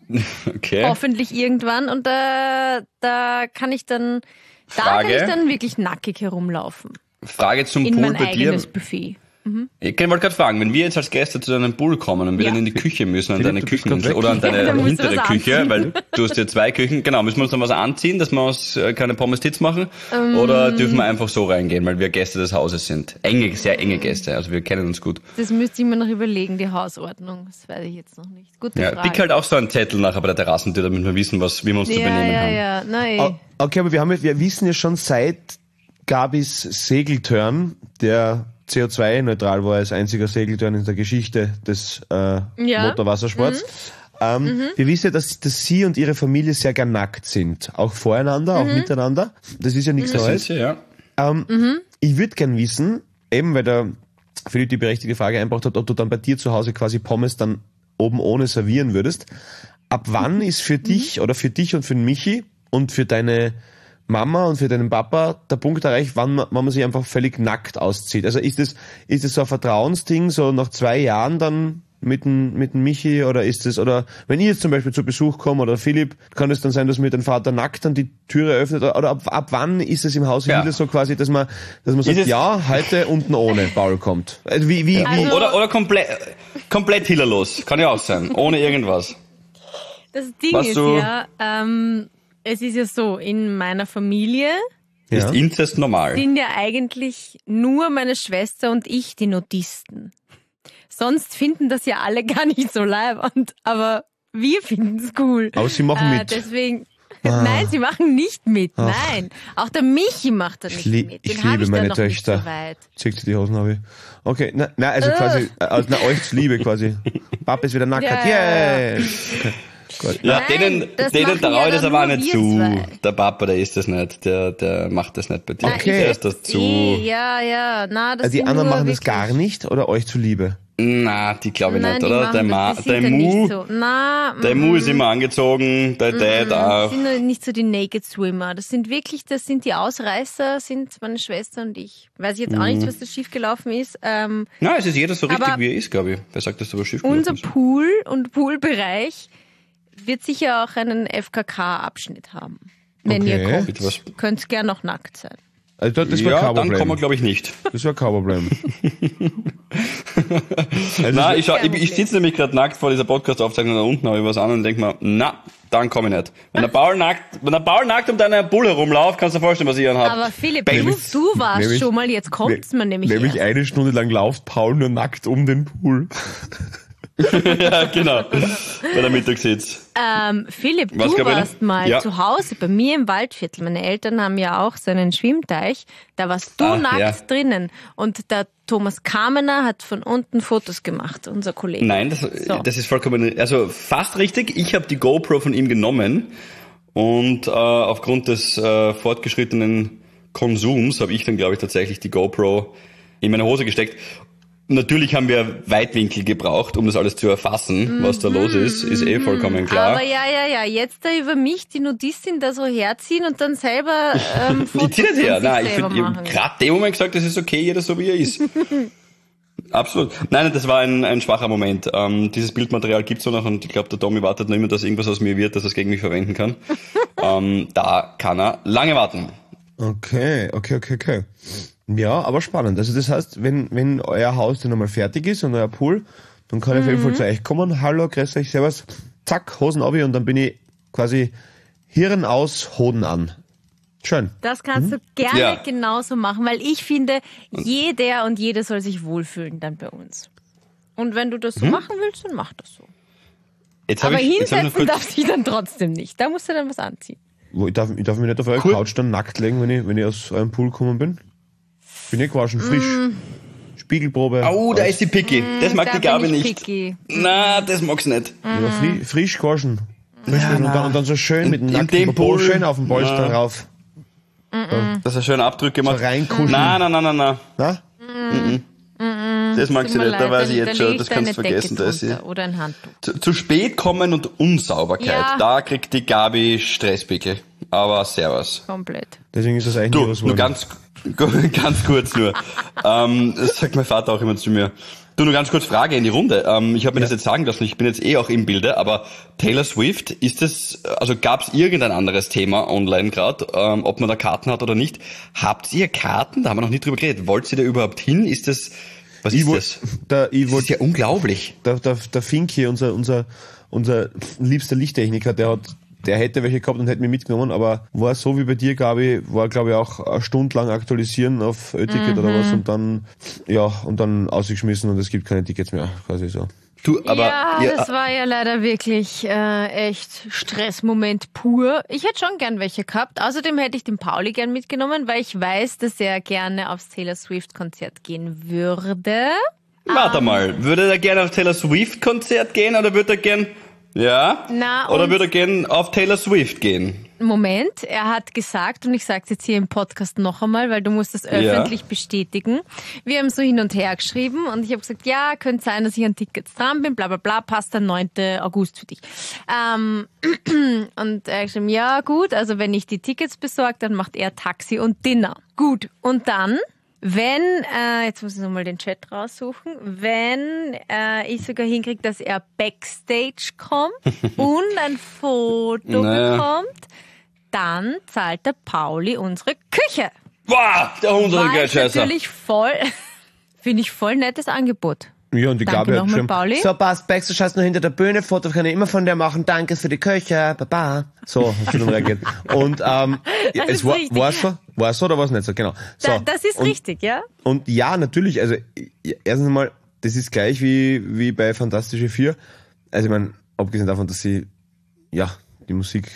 Okay. hoffentlich irgendwann. Und da, da kann ich dann, da Frage. kann ich dann wirklich nackig herumlaufen. Frage zum In Pool mein bei dir. eigenes Buffet. Ich wollte gerade fragen, wenn wir jetzt als Gäste zu deinem Pool kommen und wir Ja. dann in die Küche müssen, an Philipp, deine du bist Küchen grad weg. oder an Ja, deine da musst du hintere was Küche, anziehen. weil du hast ja zwei Küchen. Genau, müssen wir uns dann was anziehen, dass wir uns äh, keine Pommes-Tits machen? Oder dürfen wir einfach so reingehen, weil wir Gäste des Hauses sind? Enge, sehr enge Gäste, also wir kennen uns gut. Das müsste ich mir noch überlegen, die Hausordnung. Das weiß ich jetzt noch nicht. Gute Ja, Frage. pick halt auch so einen Zettel nachher bei der Terrassentür, damit wir wissen, was, wie wir uns zu ja, benehmen ja, haben. ja, nein. O- Okay, aber wir haben, ja- wir wissen ja schon seit Gabis Segeltörn, der C O zwei neutral war als einziger Segeltörn in der Geschichte des äh, Motorwassersports. Ähm, Wir wissen ja, dass, dass sie und ihre Familie sehr gern nackt sind. Auch voreinander, auch miteinander. Das ist ja nichts Das Neues. sind sie, ja. Ähm, Ich würde gern wissen, eben weil der Philipp die berechtigte Frage einbracht hat, ob du dann bei dir zu Hause quasi Pommes dann oben ohne servieren würdest. Ab wann ist für dich oder für dich und für den Michi und für deine Mama und für deinen Papa der Punkt erreicht, wann man, wann man sich einfach völlig nackt auszieht? Also ist es ist es so ein Vertrauensding, so nach zwei Jahren dann mit dem, mit dem Michi, oder ist es, oder wenn ich jetzt zum Beispiel zu Besuch komme oder Philipp, kann es dann sein, dass mir dein Vater nackt dann die Türe öffnet, oder, oder ab, ab wann ist es im Haus Ja. wieder so quasi, dass man, dass man sagt, Ist es- ja, heute unten ohne Paul kommt. Also wie, wie, wie, Also- Oder, oder komplett, komplett hillerlos. Kann ja auch sein. Ohne irgendwas. Das Ding Was ist du- ja, ähm, es ist ja so, in meiner Familie ja. Ist Inzest normal? sind ja eigentlich nur meine Schwester und ich die Nudisten. Sonst finden das ja alle gar nicht so leibend, aber wir finden es cool. Aber sie machen Äh, mit. Deswegen, nein, sie machen nicht mit, nein. Auch der Michi macht da nicht Ich, lie mit. ich Den hab liebe ich dann meine noch nicht Töchter. so weit. Zieht sie die Hosen habe ich. Okay, na, na also quasi, also na, euch zu Liebe quasi. Papa ist wieder nackt. Ja, ja, Yeah. Okay. Gut. Ja, Nein, denen, das denen machen traue ja ich das dann aber auch nur nicht wir zu. zwei. Der Papa, der ist das nicht. Der, der macht das nicht bei dir. Na, Okay. Der ich ist das setz zu. eh, ja, ja, na, das Also die sind anderen nur machen das wirklich, gar nicht, oder euch zuliebe? Na, die glaube ich Nein, nicht, die oder? machen Der, das, Ma, die der sind da nicht Mu, so. Na, der mm, Mu ist immer angezogen, der Dad Das auch. sind nur nicht so die Naked Swimmer. Das sind wirklich, das sind die Ausreißer, sind meine Schwester und ich. Weiß ich jetzt auch Mhm. nicht, was da schiefgelaufen ist. Ähm, Na, es ist jeder so richtig, Aber wie er ist, glaube ich. Wer sagt, dass du aber schief unser gelaufen ist? Pool und Poolbereich wird sicher auch einen F K K-Abschnitt haben. Wenn Okay. ihr kommt. Bitte was? Könnt gern noch nackt sein. Also das, das war Ja, kein dann kommen wir, Problem. glaube ich, nicht. Das war kein Problem. Also Na, ich, schau, kein ich, ich sitze nämlich gerade nackt vor dieser Podcast-Aufzeichnung da unten, habe ich was an und denke mir, na, dann komme ich nicht. Wenn der Paul nackt, wenn der Paul nackt um deine Bull herumläuft, kannst du dir vorstellen, was ich anhabe. Aber Philipp, du, Nämlich- du warst nämlich- schon mal, jetzt kommt's mir nämlich, Nämlich erst. eine Stunde lang läuft Paul nur nackt um den Pool. Ja, genau. Bei der Mittagssitz. Ähm, Philipp, Was, du Gabriele? warst mal Ja. zu Hause bei mir im Waldviertel. Meine Eltern haben ja auch so einen Schwimmteich. Da warst du Ah, nackt ja. drinnen. Und der Thomas Kamener hat von unten Fotos gemacht, unser Kollege. Nein, das, So. das ist vollkommen, also fast richtig. Ich habe die GoPro von ihm genommen und äh, aufgrund des äh, fortgeschrittenen Konsums habe ich dann, glaube ich, tatsächlich die GoPro in meine Hose gesteckt. Natürlich haben wir Weitwinkel gebraucht, um das alles zu erfassen, was da los ist, ist eh vollkommen klar. Aber ja, ja, ja, jetzt da über mich die Nudistin da so herziehen und dann selber ähm, Ich Fotos zieh nicht her. von sich Nein, ich selber finde, ich machen. habe gerade dem Moment gesagt, das ist okay, jeder so wie er ist. Absolut. Nein, das war ein, ein schwacher Moment. Ähm, dieses Bildmaterial gibt's so noch und ich glaube, der Tommy wartet noch immer, dass irgendwas aus mir wird, dass er es gegen mich verwenden kann. ähm, da kann er lange warten. Okay, okay, okay, okay. Ja, aber spannend. Also das heißt, wenn, wenn euer Haus dann einmal fertig ist und euer Pool, dann kann ich auf jeden Fall zu euch kommen. Hallo, grüß euch, servus. Zack, Hosen ab und dann bin ich quasi Hirn aus, Hoden an. Schön. Das kannst du gerne Ja. genauso machen, weil ich finde, jeder und jede soll sich wohlfühlen dann bei uns. Und wenn du das so machen willst, dann mach das so. Jetzt hab Aber ich, jetzt hab ich noch hinsetzen kurz, darf sich dann trotzdem nicht. Da musst du dann was anziehen. Wo, ich, darf, ich darf mich nicht auf eure Cool. Couch dann nackt legen, wenn ich, wenn ich aus eurem Pool gekommen bin. Bin ich gewaschen, frisch. Spiegelprobe. oh, da ist die Picky. Das mag da die Gabi bin ich nicht. picky. Na, das mag's nicht. Ja, fri frisch gewaschen. Frisch gewaschen. Und, dann, und dann so schön mit dem in nackten dem Pool Pool. schön auf dem Polster Ja. rauf. Das ist ein schöner Abdruck gemacht. So reinkuscheln. Nein, nein, nein, nein, Na? nein. Das mag Tut sie mir nicht. Da leid, weiß ich dann- jetzt dann schon. leg Das ich kannst du deine Decke vergessen. Da ist sie. drunter oder ein Handtuch. Zu, zu spät kommen und Unsauberkeit. Ja. Da kriegt die Gabi Stresspickel. Aber servus. Komplett. Deswegen ist das eigentlich Du, nie was nur geworden. ganz, ganz kurz nur. ähm, das sagt mein Vater auch immer zu mir. Du, nur ganz kurz Frage in die Runde. Ähm, ich habe mir ja. das jetzt sagen lassen, ich bin jetzt eh auch im Bilde, aber Taylor Swift, ist das, also gab es irgendein anderes Thema online gerade, ähm, ob man da Karten hat oder nicht? Habt ihr Karten? Da haben wir noch nicht drüber geredet. Wollt ihr da überhaupt hin? Ist das, was ich ist wollt, das? Der, ich das wollt, ist ja unglaublich. Der, der, der Finky, unser, unser, unser liebster Lichttechniker, der hat Der hätte welche gehabt und hätte mich mitgenommen, aber war so wie bei dir, Gabi, war glaube ich auch eine Stunde lang aktualisieren auf Ticket mhm. oder was und dann, ja, und dann ausgeschmissen und es gibt keine Tickets mehr, quasi so. Du, aber, ja, ja, das war ja leider wirklich äh, echt Stressmoment pur. Ich hätte schon gern welche gehabt. Außerdem hätte ich den Pauli gern mitgenommen, weil ich weiß, dass er gerne aufs Taylor Swift Konzert gehen würde. Warte um, mal, würde er gerne auf Taylor Swift Konzert gehen oder würde er gern... Ja? Na, oder würde er gerne auf Taylor Swift gehen? Moment, er hat gesagt, und ich sage es jetzt hier im Podcast noch einmal, weil du musst das öffentlich ja. bestätigen. Wir haben so hin und her geschrieben und ich habe gesagt, ja, könnte sein, dass ich an Tickets dran bin, bla bla bla, passt der neunten August für dich. Ähm, und er hat geschrieben, ja gut, also wenn ich die Tickets besorge, dann macht er Taxi und Dinner. Gut, und dann... Wenn, äh, jetzt muss ich nochmal den Chat raussuchen, wenn äh, ich sogar hinkriege, dass er Backstage kommt und ein Foto naja. bekommt, dann zahlt der Pauli unsere Küche. Boah, der Hundert Geldscheißer. Natürlich voll, finde ich voll nettes Angebot. Ja, und die Gabi hat geschrieben, Pauli. so passt, Backstage hast du nur hinter der Bühne, Foto kann ich immer von dir machen, danke für die Küche, baba. So, hast du dann reagiert. Und ähm, es war, war so, war so oder war es nicht so, genau. So, da, das ist und, richtig, ja? Und ja, natürlich, also erstens einmal, das ist gleich wie wie bei Fantastische Vier. Also ich meine, abgesehen davon, dass sie, ja, die Musik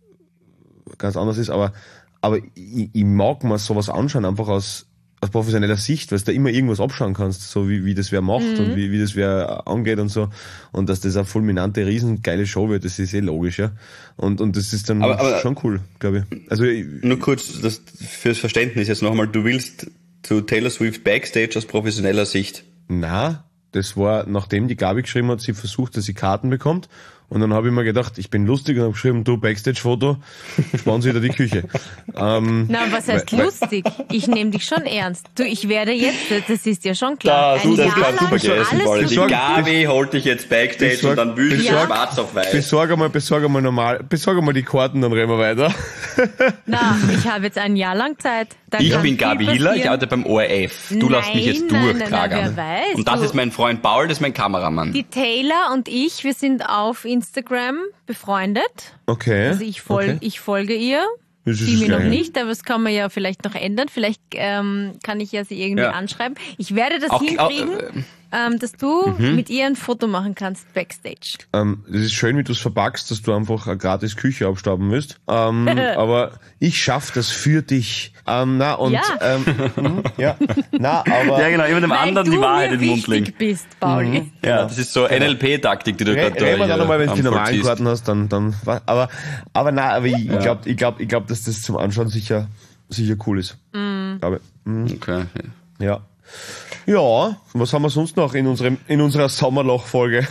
ganz anders ist, aber aber ich, ich mag mir sowas anschauen, einfach aus aus professioneller Sicht, weil du da immer irgendwas abschauen kannst, so wie, wie das wer macht mhm. und wie, wie das wer angeht und so. Und dass das eine fulminante, riesengeile Show wird, das ist eh logisch, ja. Und, und das ist dann aber, aber schon cool, glaube ich. Also, nur kurz, das, fürs Verständnis jetzt nochmal, du willst zu Taylor Swift Backstage aus professioneller Sicht? Na, das war, nachdem die Gabi geschrieben hat, sie versucht, dass sie Karten bekommt. Und dann habe ich mir gedacht, ich bin lustig und habe geschrieben, du, Backstage-Foto, spannen Sie wieder die Küche. Ähm, Na, was heißt weil, lustig? Ich nehme dich schon ernst. Du, ich werde jetzt, das ist ja schon klar. Da, du, das kannst du vergessen, weil die Gabi holt dich jetzt Backstage besorg, und dann wühlst du ja. schwarz auf weiß. Besorge mal, besorge mal normal, besorge mal die Karten, dann reden wir weiter. Na, ich habe jetzt ein Jahr lang Zeit. Da ich bin Gabi Hiller, ich arbeite beim O R F. Du nein, lässt mich jetzt durch, nein, nein, nein, wer weiß. Und das du, ist mein Freund Paul, das ist mein Kameramann. Die Taylor und ich, wir sind auf Instagram befreundet. Okay. Also ich, folge, okay. ich folge ihr. Sie mir noch nicht, aber das kann man ja vielleicht noch ändern. Vielleicht ähm, kann ich ja sie irgendwie ja. anschreiben. Ich werde das auch, hinkriegen, auch, äh, ähm, dass du mhm. mit ihr ein Foto machen kannst backstage. Ähm, das ist schön, wie du es verpackst, dass du einfach eine gratis Küche abstauben müsst. Ähm, aber ich schaff das für dich. Ähm, na und ja. Ähm, mh, ja, na aber ja genau, immer dem Weil anderen die Wahrheit in den Mund legen. Bist, Pauli. Mhm. Ja, das ist so N L P-Taktik, die du Re- gerade da reden wir dann nochmal, wenn du die normalen vollziehst. Karten hast, dann, dann, aber, aber na, aber ich, ja. ich glaube, ich glaube, ich glaube, dass das zum Anschauen sicher, sicher cool ist. Mm. Aber, mh. Okay. Ja. Ja, was haben wir sonst noch in unserem, in unserer Sommerloch-Folge?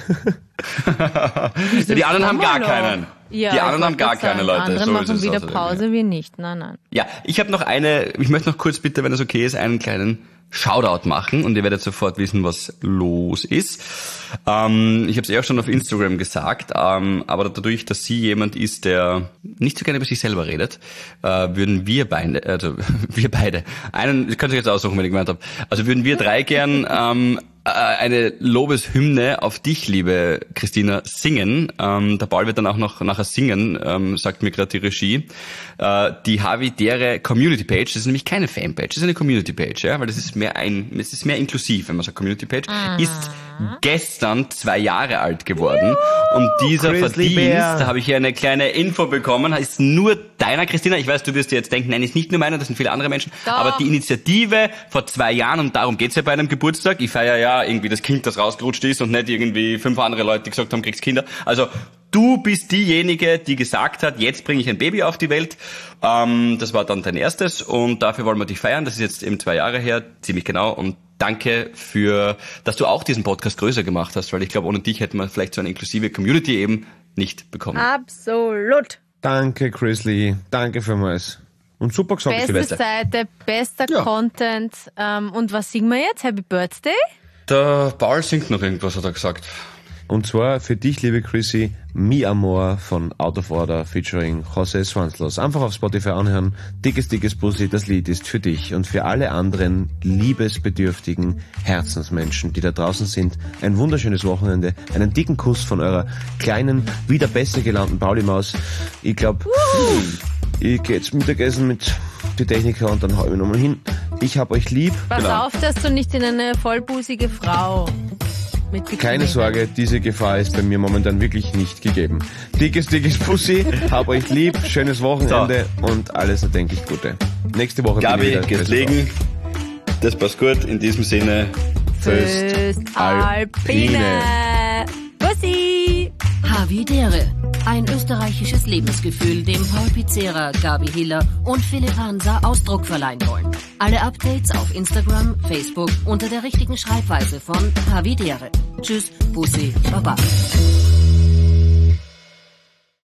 Ja, die anderen haben gar keinen. Ja, die anderen haben gar keine, Leute. Andere so machen ist es wieder außerdem, Pause, ja. wir nicht. Nein, nein. Ja, ich habe noch eine, ich möchte noch kurz bitte, wenn es okay ist, einen kleinen Shoutout machen und ihr werdet sofort wissen, was los ist. Ähm, ich habe es eh auch schon auf Instagram gesagt, ähm, aber dadurch, dass sie jemand ist, der nicht so gerne über sich selber redet, äh, würden wir beide, also wir beide, einen, ich könnte euch jetzt aussuchen, wenn ich gemeint habe, also würden wir drei gern ähm, eine Lobeshymne auf dich, liebe Christina, singen. Ähm, der Paul wird dann auch noch nachher singen, ähm, sagt mir gerade die Regie. Äh, die Havidere Community Page, das ist nämlich keine Fanpage, das ist eine Community Page, ja, weil das ist mehr ein, es ist mehr inklusiv, wenn man sagt Community Page, ah. ist gestern zwei Jahre alt geworden. Juhu, und dieser Grizzly Verdienst, Bear. da habe ich hier eine kleine Info bekommen, ist nur deiner, Christina. Ich weiß, du wirst dir jetzt denken, nein, ist nicht nur meiner, das sind viele andere Menschen. Doch. Aber die Initiative vor zwei Jahren, und darum geht's ja bei einem Geburtstag, ich feiere ja irgendwie das Kind, das rausgerutscht ist und nicht irgendwie fünf andere Leute, die gesagt haben, kriegst Kinder. Also du bist diejenige, die gesagt hat, jetzt bringe ich ein Baby auf die Welt. Ähm, das war dann dein erstes und dafür wollen wir dich feiern. Das ist jetzt eben zwei Jahre her, ziemlich genau. Und danke für, dass du auch diesen Podcast größer gemacht hast, weil ich glaube, ohne dich hätten wir vielleicht so eine inklusive Community eben nicht bekommen. Absolut. Danke, Chrisley. Danke vielmals. Und super gesagt, Beste Silvester. Seite, bester Ja. Content. Ähm, und was singen wir jetzt? Happy Birthday? Der Paul singt noch irgendwas, hat er gesagt. Und zwar für dich, liebe Chrissy, Mi Amor von Out of Order featuring José Swanslos. Einfach auf Spotify anhören. Dickes, dickes Pussy, das Lied ist für dich und für alle anderen liebesbedürftigen Herzensmenschen, die da draußen sind. Ein wunderschönes Wochenende. Einen dicken Kuss von eurer kleinen, wieder besser gelaunten Pauli-Maus. Ich glaube, ich gehe jetzt Mittagessen mit die Techniker und dann hau ich mich nochmal hin. Ich hab euch lieb. Pass Genau. auf, dass du nicht in eine vollbusige Frau mit Bikini. Keine Sorge, diese Gefahr ist bei mir momentan wirklich nicht gegeben. Dickes, dickes Pussy, hab euch lieb, schönes Wochenende und alles erdenklich Gute. Nächste Woche Gabi, bin ich wieder gehst legen. Das passt gut. In diesem Sinne. Föst Alpine. Bussi. Havidere. Ein österreichisches Lebensgefühl, dem Paul Pizzera, Gabi Hiller und Philipp Hansa Ausdruck verleihen wollen. Alle Updates auf Instagram, Facebook unter der richtigen Schreibweise von Havidere. Tschüss, Bussi, Baba.